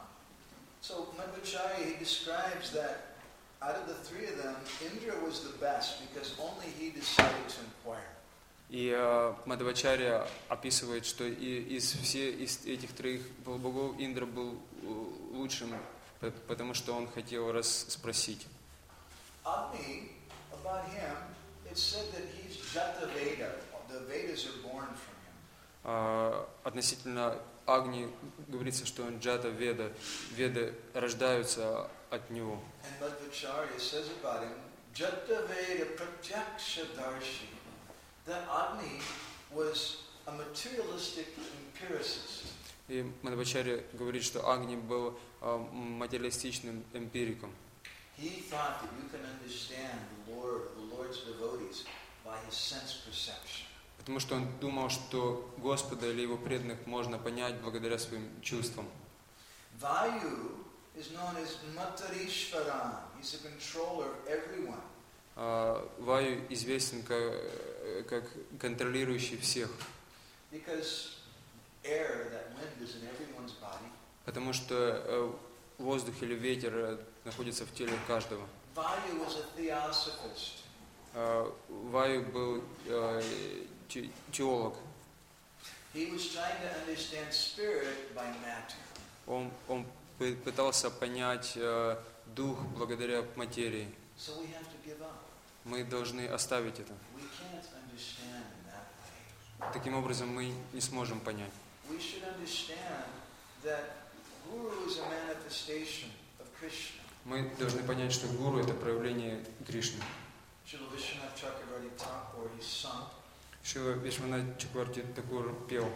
so Madhvacharya, he describes that out of the three of them, Indra was the best because only he decided to inquire. И Мадхвачарья описывает, что из этих троих богов Индра был лучшим, потому что он хотел расспросить. Agni, about him, it said that he's Jataveda. the Vedas are born from him. Относительно Агни говорится, что он Джата Веда, Веды рождаются от него. And Madhvacharya says about him, Jata Veda Pratyaksha Darshi. That Agni was a materialistic empiricist. И Мадхвачарья говорит, что Агни был материалистичным эмпириком. He thought that you can understand the Lord's devotees by his sense perception. Потому что он думал, что Господа или его преданных можно понять благодаря своим чувствам. Vayu is known as Matarishvaran. He's the controller of everyone. Ваю известен как контролирующий всех. Because air, that wind, is in everyone's body. Потому что воздух или ветер находится в теле каждого. Vayu was a theosophist. Ваю был теолог. He was trying to understand spirit by matter. Он пытался понять дух благодаря материи. So we have to give up. Мы должны оставить это. We can't understand in that way. Таким образом, мы не сможем понять. We should understand that Guru is a manifestation of Krishna. Мы должны понять, что гуру – это проявление Кришны. Srila Vishwanath Chakravarti Thakur, he sung. Шрила Вишванат Чакраварти Такур пел.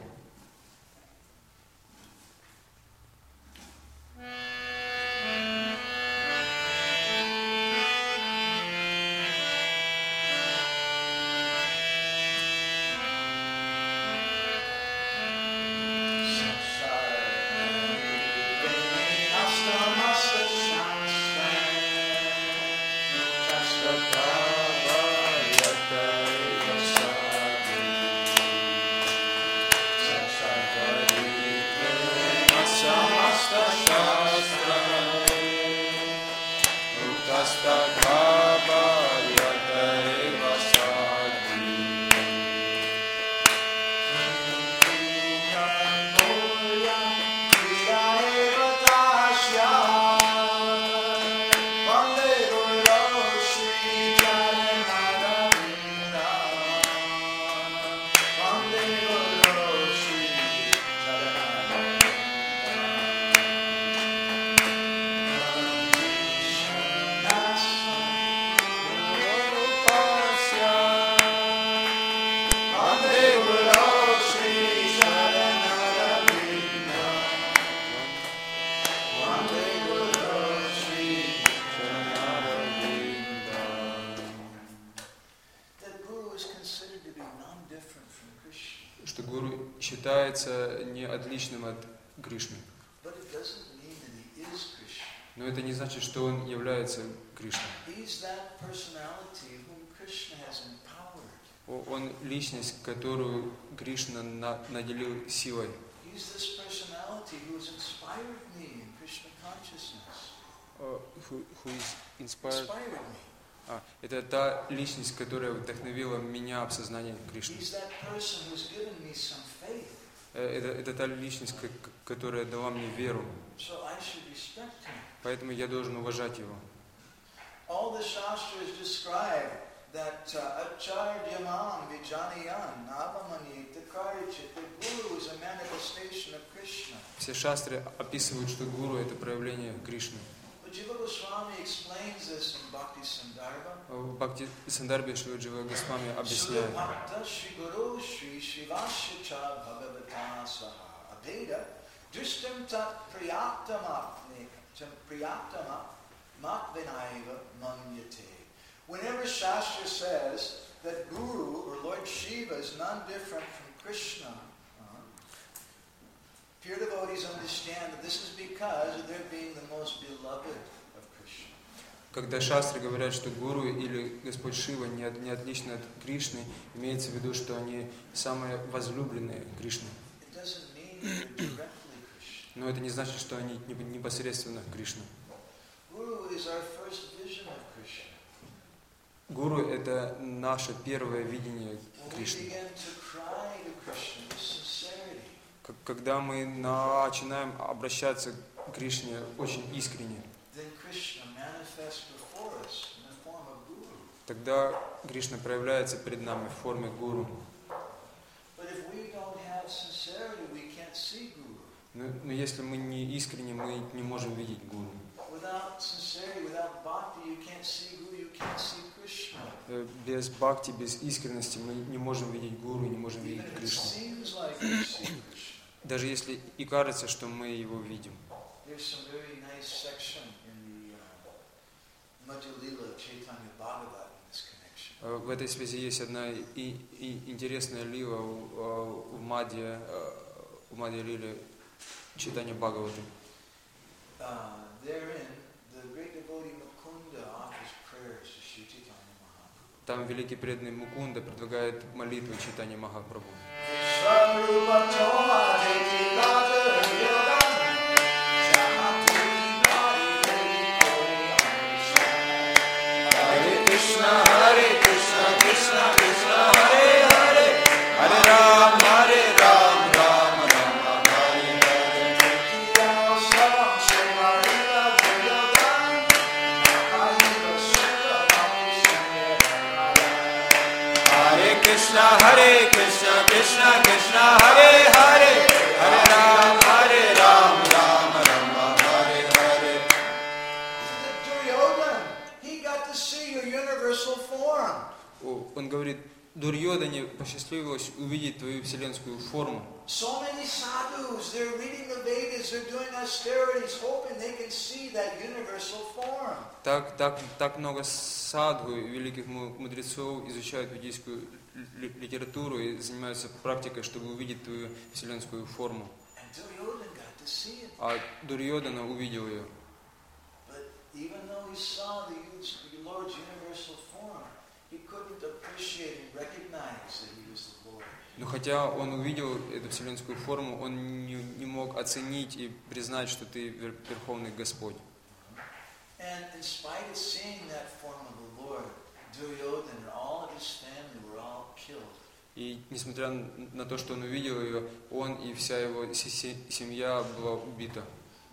Что гуру считается не отличным от Кришны. Но это не значит, что он является Кришной. Он личность, которую Кришна наделил силой. Who is inspired? Это та личность, которая вдохновила меня в сознание Кришны. Это та личность, которая дала мне веру. Поэтому я должен уважать его. Все шастры описывают, что гуру – это проявление Кришны. Jiva Goswami explains this in Bhakti Sandarbha. В Бхакти Сандарбе Шрила Джива Госвами объясняет. Shri Guru Shri Shivasya Cha Bhagavata Saha Aveda Drishtam Tat Priyatama Matvinaiva Manyate. Whenever Shastra says that Guru or Lord Shiva is none different from Krishna, pure devotees understand that this is because of their being the most beloved of Krishna. Когда шастры говорят, что гуру или Господь Шива не отличны от Кришны, имеется в виду, что они самые возлюбленные Кришны. Но это не значит, что они непосредственно Кришна. Гуру – это наше первое видение Кришны. Когда мы начинаем обращаться к Кришне очень искренне, тогда Кришна проявляется перед нами в форме гуру. Но если мы не искренне, мы не можем видеть гуру. Without sincerity, without bhakti, you can't see Guru, you can't see Krishna. Без бхакти, без искренности мы не можем видеть гуру, не можем видеть Even if it Кришну. seems like you see Krishna. Даже если и кажется, что мы его видим. There's some very nice section in the Madhya Lila of Chaitanya Bhagavat in this connection. В этой связи есть одна интересная лила в Мадья Лиле Чайтанья Бхагавата. Therein, the great devotee Mukunda offers prayers to Sri Chaitanya Mahaprabhu. Там великий преданный Мукунда предлагает молитву Чайтанья Махапрабху. Hare Krishna, Krishna Krishna, Hare Hare, Hare Ram, Hare Ram, Ram Ram, Hare Hare. Hare Krishna, Krishna Krishna, Hare Hare, Hare Ram, Ram Ram, Hare Hare. Duryodhana, he got to see your universal form. Он говорит, Дурьодане посчастливилось увидеть твою вселенскую форму. So many sadhus, they're reading the Vedas, they're doing austerities, hoping they can see that universal form. Так много садху, великих мудрецов изучают ведическую литературу и занимаются практикой, чтобы увидеть твою вселенскую форму. And Duryodhana got to see it. А Дурьодана увидел ее. But even though he saw the Lord's universal form, he couldn't appreciate and recognize that he was the Lord. Но хотя он увидел эту вселенскую форму, он не мог оценить и признать, что ты Верховный Господь. And in spite of seeing that form of the Lord, Duryodhana and all of his family were all killed. И несмотря на то, что он увидел ее, он и вся его семья была убита.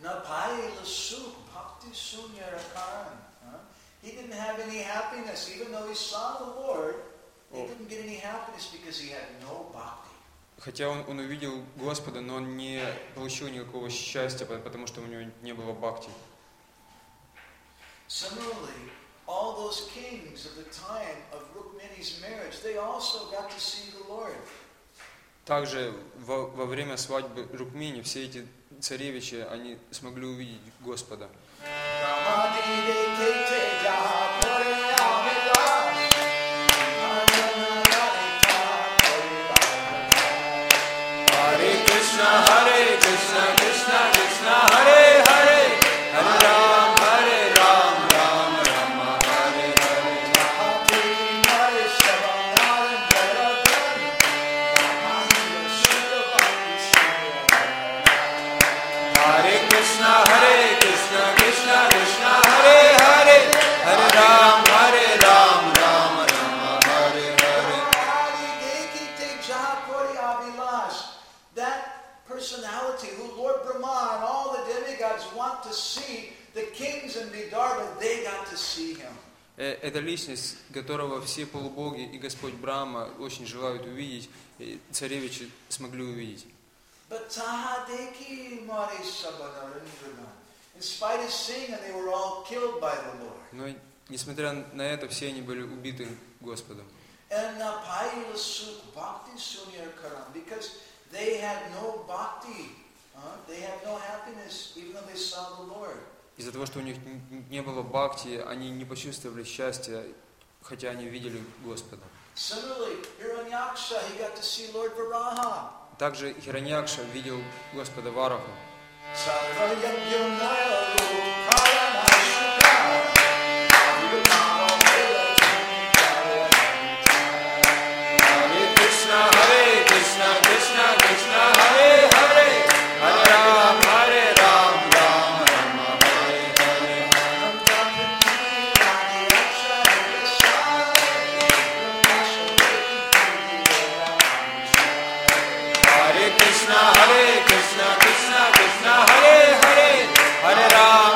He didn't have any happiness, even though he saw the Lord. He didn't get any happiness because he had no bhakti. Хотя он увидел Господа, но он не получил никакого счастья, потому что у него не было бхакти. Similarly, all those kings of the time of Rukmini's marriage, they also got to see the Lord. Также во время свадьбы Рукмини все эти царевичи, они смогли увидеть Господа. Hare Krishna, Krishna Krishna, Hare Hare, Hare Ram, Ram Ram, Hare Hare Krishna, Krishna Krishna, Hare Hare, Hare Ram, Ram Hare Hare. That personality who Lord Brahma and all the demigods want to see, the kings in Vidarbha, they got to see him. Это личность, которого все полубоги и Господь Брахма очень желают увидеть, и царевичи смогли увидеть. But Tahadeki Mari Sabanarindragan. In spite of seeing them, they were all killed by the Lord. Но несмотря на это, все они были убиты Господом. And Napayila Suk Bhakti Sunyar Karam, because they had no bhakti, they had no happiness, even though they saw the Lord. Из-за того, что у них не было бхакти, они не почувствовали счастья, хотя они видели Господа. Similarly, Hiranyaksha, he got to see Lord Varaha. Также Хираньякша видел Господа Вараху. Hare Krishna, Krishna Krishna, Hare Hare, Hare Ram, Ram Hare Hare. Hare Krishna, Krishna Krishna, Hare Hare, Hare Ram.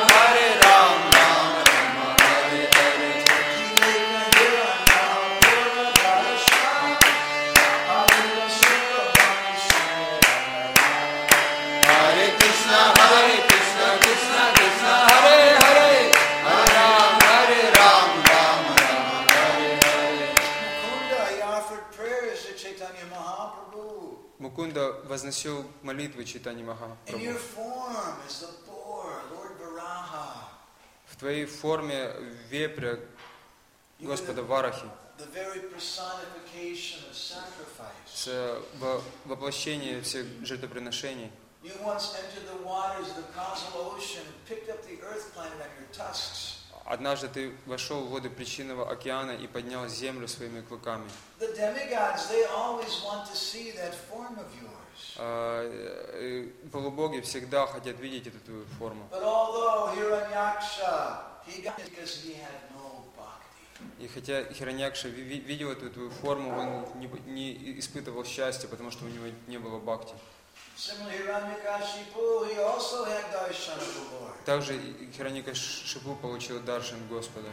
возносил молитвы Чайтаньи In Махапрабху. your form is the boar, Lord Varaha. В твоей форме вепря Господа Варахи, The very personification of sacrifice. с воплощение всех жертвоприношений. You once entered the waters of the causal ocean and picked up the earth planet on your tusks. Однажды ты вошел в воды причинного океана и поднял землю своими клыками. The demigods, they always want to see that form of yours. Полубоги всегда хотят видеть эту твою форму. But although Hiranyaksha, he got it because he had no bhakti. И хотя Хираньякша видел эту твою форму, он не испытывал счастья, потому что у него не было бхакти. Similarly, Hiranyakashipu, he also had darshan of the Lord. Также Хираньякашипу получил даршан Господа.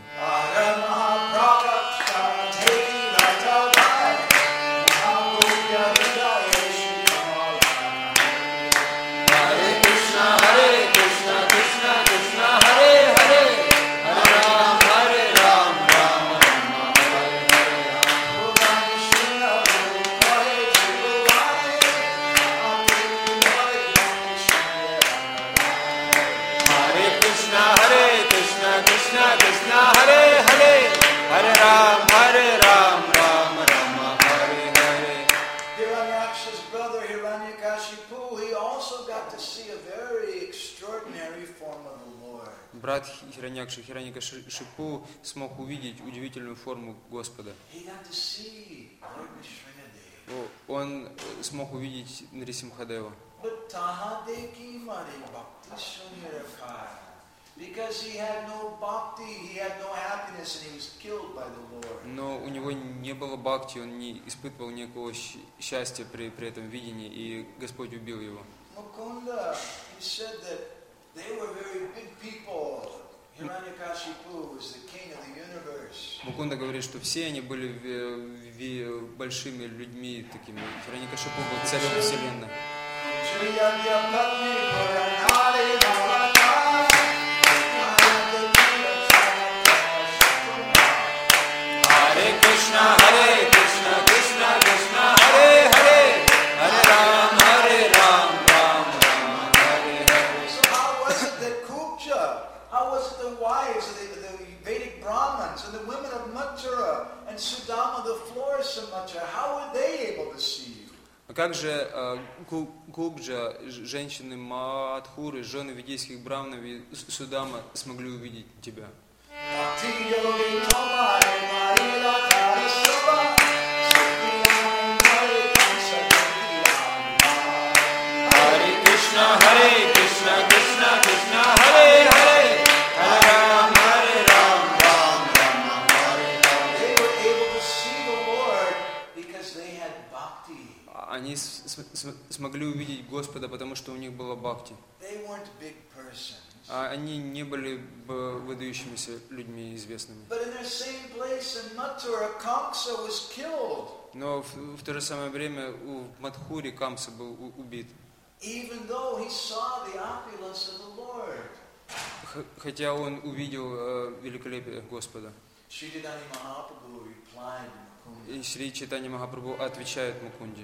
Krishna Krishna Hare Hare Hare Ram Ram Rama Hare Hare. Hiranyaksha's brother Hiranyakashipu, he also got to see a very extraordinary form of the Lord. Брат Хираньякашипу смог увидеть удивительную форму Господа. He got to see Lord Nrsimhadev. Он смог увидеть Нрисимхадева. But Tahadeki Mari Bhakti Sunirakai. Because he had no bhakti, he had no happiness, and he was killed by the Lord. Но у него не было бхакти, он не испытывал никакого счастья при этом видении, и Господь убил его. Mukunda, he said that they were very big people. Hiranyakashipu was the king of the universe. Мукунда говорит, что все они были большими людьми такими. Хираньякашипу был царем вселенной. Krishna Hare Krishna Krishna Krishna Hare Hare Hare Ram Ram Hare Hare. So how was it that Kubja, how was it the wives of the Vedic Brahmins and the women of Mathura and Sudama, the florist of Mathura, how were they able to see you? А как же Кубджа, женщины Мадхуры, жены ведийских брамнов и Судама смогли увидеть тебя? Krishna Hare Krishna Krishna Krishna Hare Hare Hare Ram Rama Hare Hare. They were able to see the Lord because they had bhakti. Они смогли увидеть Господа, потому что у них было бхакти. They weren't big persons. Они не были выдающимися людьми известными. But in their same place in Mathura, Kamsa was killed. Но в то же самое время в Мадхуре Камса был убит. Even though he saw the opulence of the Lord. Хотя он увидел великолепие Господа. Shri Chaitanya Mahaprabhu replied to Mukunda. И Шри Чайтанья Махапрабху отвечает Мукунде.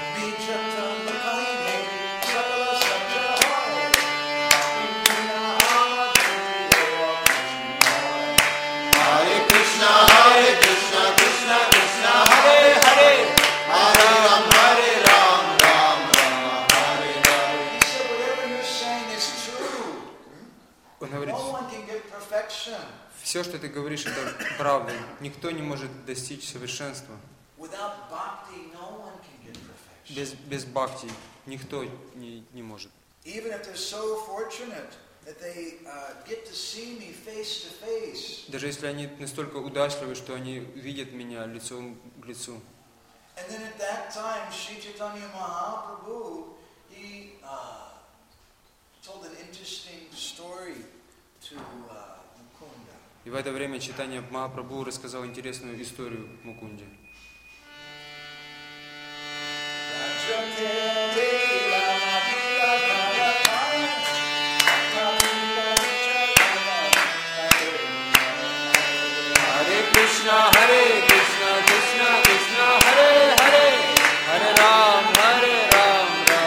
Hare Krishna Hare Krishna Krishna Krishna Hare Hare Hare Ram Hare Hare. He said, whatever you're saying is true. Он говорит, No one can get perfection. все, что ты говоришь, это правда. Никто не может достичь совершенства. Without bhakti, no one can get perfection. Без бхакти никто не может. Even if they're so fortunate that they get to see me face to face. Даже если они настолько удачливы, что они видят меня лицом к лицу. And then at that time, Shri Chaitanya Mahaprabhu, he told an interesting story to Mukunda. И в это время Чайтанья Махапрабху рассказал интересную историю Мукунде. Krishna Hare Krishna Krishna Krishna Hare Hare Hare Ram Ram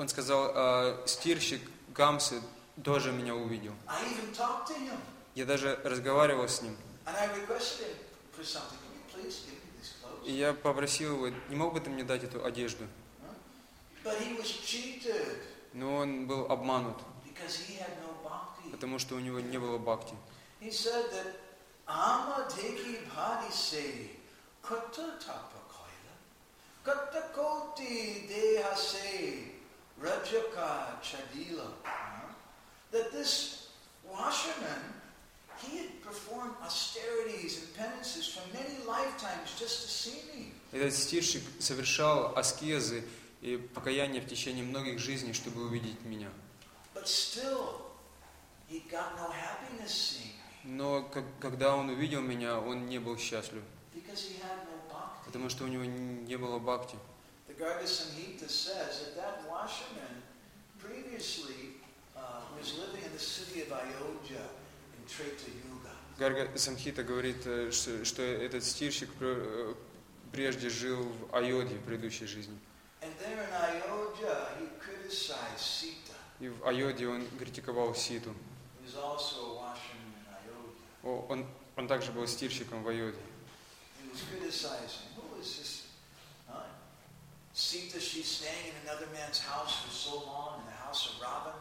он сказал, стирщик Гамсы тоже меня увидел. I even talked to him. Я даже разговаривал с ним. And I requested him for something. Can you please give me these clothes? И я попросил его, не мог бы ты мне дать эту одежду? But he was cheated Но он был обманут, because he had no bhakti. потому что у него не было бхакти. He said that Ama Deki Bhadi Se Kutta Tapa Koila Kutta Koti Deha Se Rajaka Chadila. That this washerman, he had performed austerities and penances for many lifetimes just to see me. Этот стирщик совершал аскезы и покаяние в течение многих жизней, чтобы увидеть меня. But still, he got no happiness seeing me Но когда он увидел меня, он не был счастлив, because he had no bhakti. потому что у него не было бхакти. The Garga Samhita says that that washerman previously was living in the city of Ayodhya in Treta Yuga. Гарга Самхита говорит, что этот стирщик прежде жил в Айодхе в предыдущей жизни. And there in Ayodhya, he criticized Sita. И в Айодхе он критиковал Ситу. He was also a washerman in Ayodhya. Он также был стирщиком в Айодхе. He was criticizing, who is this? Sita, she's staying in another man's house for so long, in the house of Ravan.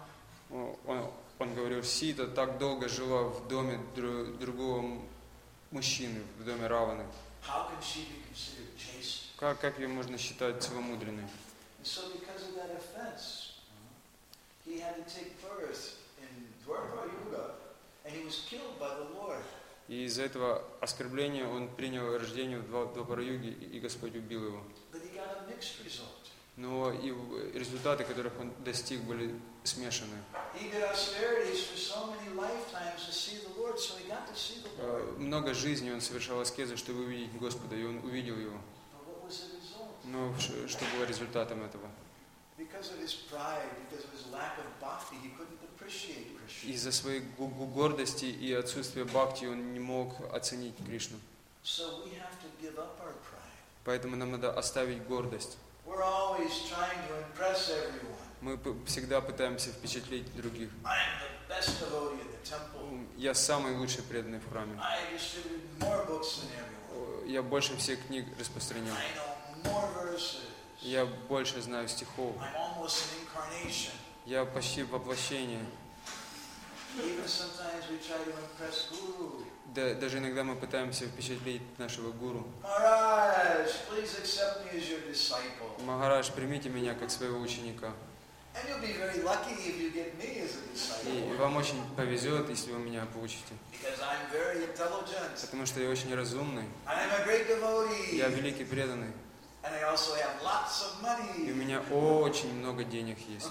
Он говорил, Сита так долго жила в доме другого мужчины, в доме Раваны. How can she be considered chaste? Как ее можно считать целомудренной? And so because of that offense, he had to take birth in Dwapara Yuga, and he was killed by the Lord. И из-за этого оскорбления он принял рождение в Двапара-юге, и Господь убил его. But he got a mixed result. Но и результаты, которых он достиг, были смешаны. He did austerities for so many lifetimes to see the Lord, so he got to see the Lord. Много жизней он совершал аскезы, чтобы увидеть Господа, и он увидел его. But what was the result? Но что было результатом этого? Because of his pride, because of his lack of bhakti, he couldn't appreciate Krishna. Из-за своей гордости и отсутствия бхакти он не мог оценить Кришну. So we have to give up our pride. Поэтому нам надо оставить гордость. We're always trying to impress everyone. Мы всегда пытаемся впечатлить других. I'm the best devotee in the temple. Я самый лучший преданный в храме. I distribute more books than everyone. Я больше всех книг распространял. I know more verses. Я больше знаю стихов. I'm almost an incarnation. Я почти воплощение. Even sometimes we try to impress Guru. Даже иногда мы пытаемся впечатлить нашего гуру. Maharaj, please accept me as your disciple. Махарадж, примите меня как своего ученика. And you'll be very lucky if you get me as a disciple. И вам очень повезет, если вы меня получите. Because I'm very intelligent. Потому что я очень разумный. And I'm a great devotee. Я великий преданный. And I also have lots of money. И у меня очень много денег есть.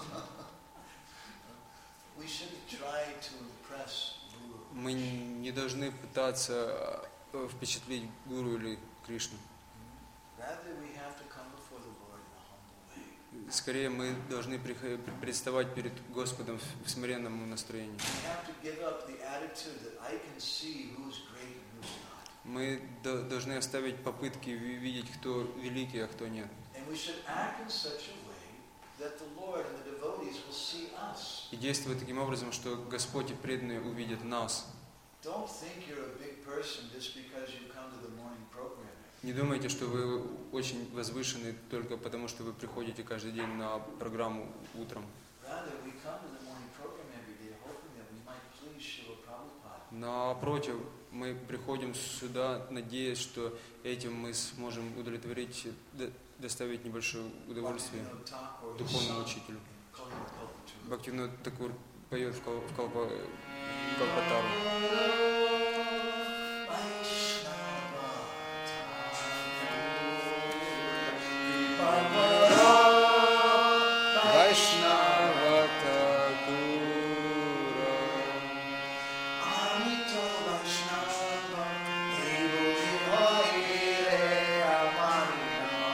We shouldn't try to impress Guru. Мы не должны пытаться впечатлить гуру или Кришну. Rather, we have to come before the Lord in a humble way. Скорее мы должны представать перед Господом в смиренном настроении. We have to give up the attitude that I can see who's great and who's not. Мы должны оставить попытки видеть, кто великий, а кто нет. And we should act in such a way that the Lord and the devotees will see us. И действовать таким образом, что Господь и преданные увидят нас. Don't think you're a big person just because you come to the morning program. Не думайте, что вы очень возвышены только потому, что вы приходите каждый день на программу утром. Rather, we come to the morning program every day hoping that we might please Srila Prabhupada. Напротив, мы приходим сюда, надеясь, что этим мы сможем удовлетворить, доставить небольшое удовольствие духовному учителю. Бхактивинод Такур поет в Калпатару. Вайшнава Такура. Amito Vaishnava, Devo Devaire, Amanino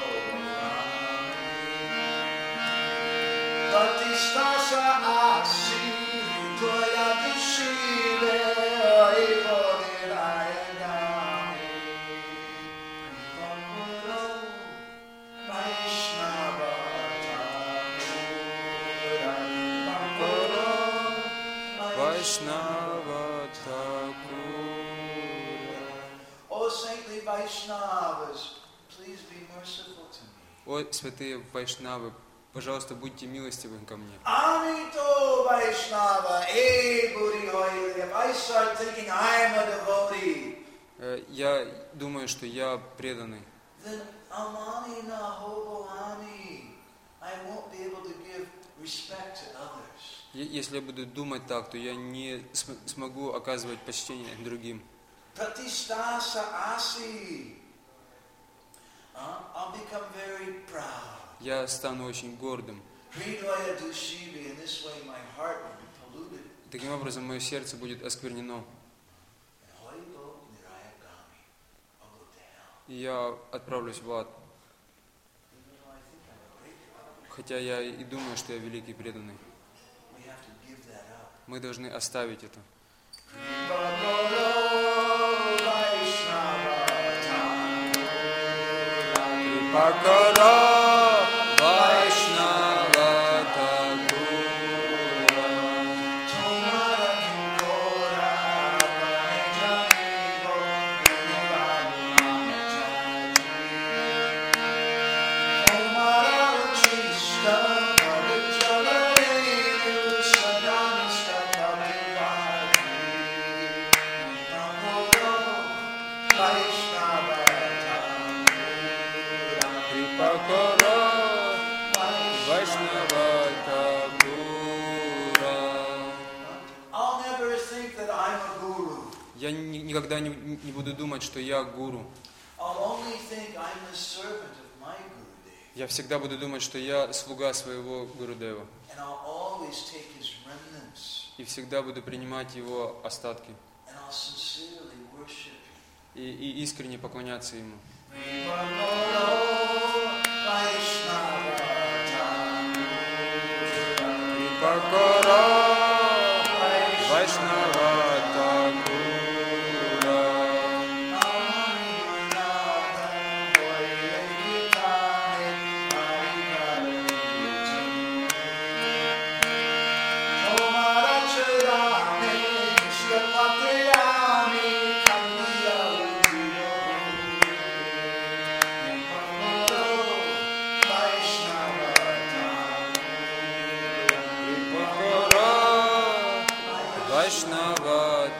Vami. Batistasa Asi, Toya Dishile, Oivo Viraya Gami. Vaishnava Takura. Pakara Vaishnava Thakura. Oh, saintly Vaishnavas, please be merciful to me. О, святые Вайшнавы, пожалуйста, будьте милостивы ко мне. Amito Vaishnava, Buri Hoyle. If I start thinking I am a devotee, Я думаю, что я преданный. then Amani Nahoboani, I won't be able to give respect to others. Если я буду думать так, то я не смогу оказывать почтение другим. Pratistasa Asi. I'll become very proud. Я стану очень гордым. Hridaya Dushivi, in this way my heart will be polluted. Таким образом, мое сердце будет осквернено. And Hoibo Nirayagami, I'll go to hell. И я отправлюсь в ад. Even though I think I'm a great devotee, Хотя я и думаю, что я великий преданный. we have to give that up. Мы должны оставить это. Pakara Vaishnava Thakura. Pakara Vaishnava Thakura. I'll never think that I'm a guru. Я никогда не буду думать, что я гуру. I'll only think I'm the servant of my Gurudev. Я всегда буду думать, что я слуга своего Гурудева. And I'll always take his remnants. И всегда буду принимать его остатки. And I'll sincerely worship him. И искренне поклоняться ему. Pakara Vaishnava Thakura. Vaishnava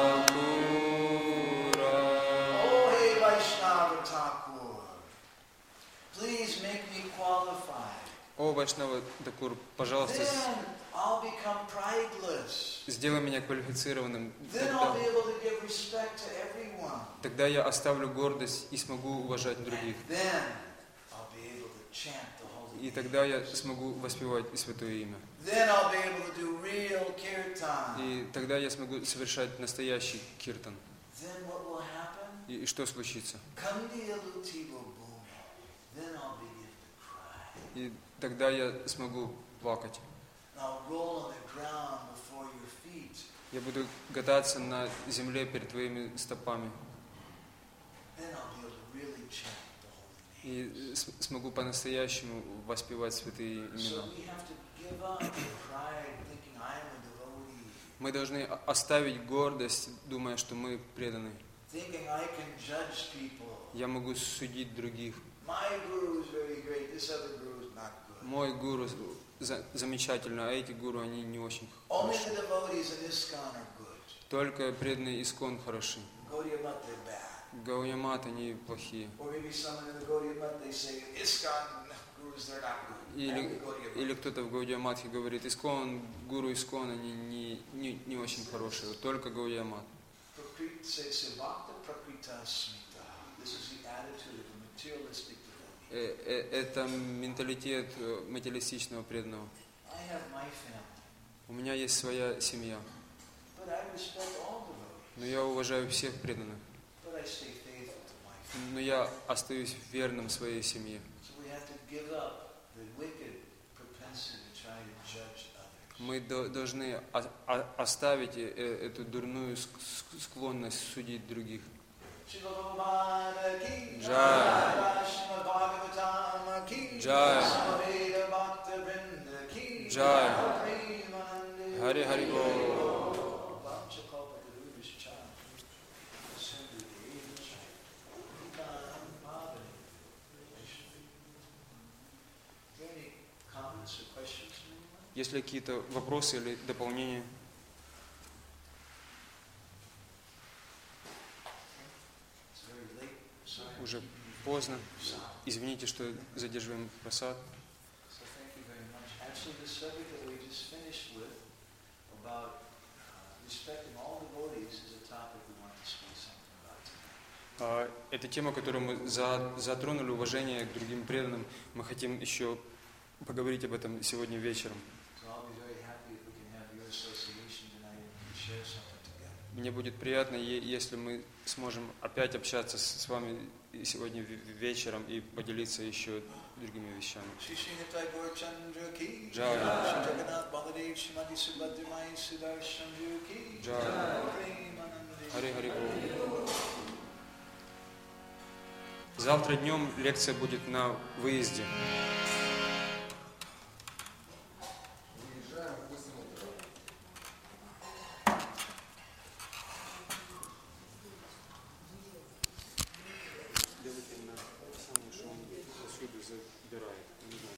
Thakura. Oh, hey Vaishnava Thakur, please make me qualified. О, Вайшнава Thakura, пожалуйста, Then I'll become prideless. сделай меня квалифицированным. Then I'll be able to give respect to everyone. Тогда я оставлю гордость и смогу уважать других. Then I'll be able to chant the holy И name. тогда я смогу воспевать святое имя. Then I'll be able to do real kirtan. И тогда я смогу совершать настоящий киртан. Then what will happen? И что случится? Kandiyalutibo bhumi. Then I'll begin to cry. И тогда я смогу плакать. And I'll roll on the ground before your feet. Я буду кататься на земле перед твоими стопами. Then I'll be able to really chant the holy name. И смогу по-настоящему воспевать святые So имена. we have to give up the pride, thinking I am a devotee. Мы должны оставить гордость, думая, что мы преданы. Thinking I can judge people. Я могу судить других. My guru is very great, this other guru is not good. Мой гуру замечательно, а эти гуру, они не очень Only хороши. the devotees in ISKCON are good. Только преданные Искон хороши. Gaudiya Math, they're bad. Гаудия-мат, они плохие. Or maybe someone in the Gaudiya Math, they say, ISKCON gurus, they're not good. Only Gaudiya Math. Или кто-то в Гаудия-матхе говорит, Искон, гуру Искон, они не очень хорошие, вот только Гаудия-мат. Sevakta prakrita smita. This is the attitude of a materialistic devotee. Это менталитет материалистичного преданного. I have my family, У меня есть своя семья, but I respect all devotees. но я уважаю всех преданных, But I stay faithful to my family. но я остаюсь верным своей семье. So we have to give up the wicked propensity to try to judge others. Мы должны оставить эту дурную склонность судить других. Джай. Джай. Хари Хари Бол. Есть ли какие-то вопросы или дополнения? Уже поздно. Извините, что задерживаем просад. Эта тема, которую мы затронули, уважение к другим преданным, мы хотим еще поговорить об этом сегодня вечером. Мне будет приятно, если мы сможем опять общаться с вами сегодня вечером и поделиться еще другими вещами. Хари Хари Бол. Завтра днем лекция будет на выезде. Делайте на самое, что он отсюда забирает.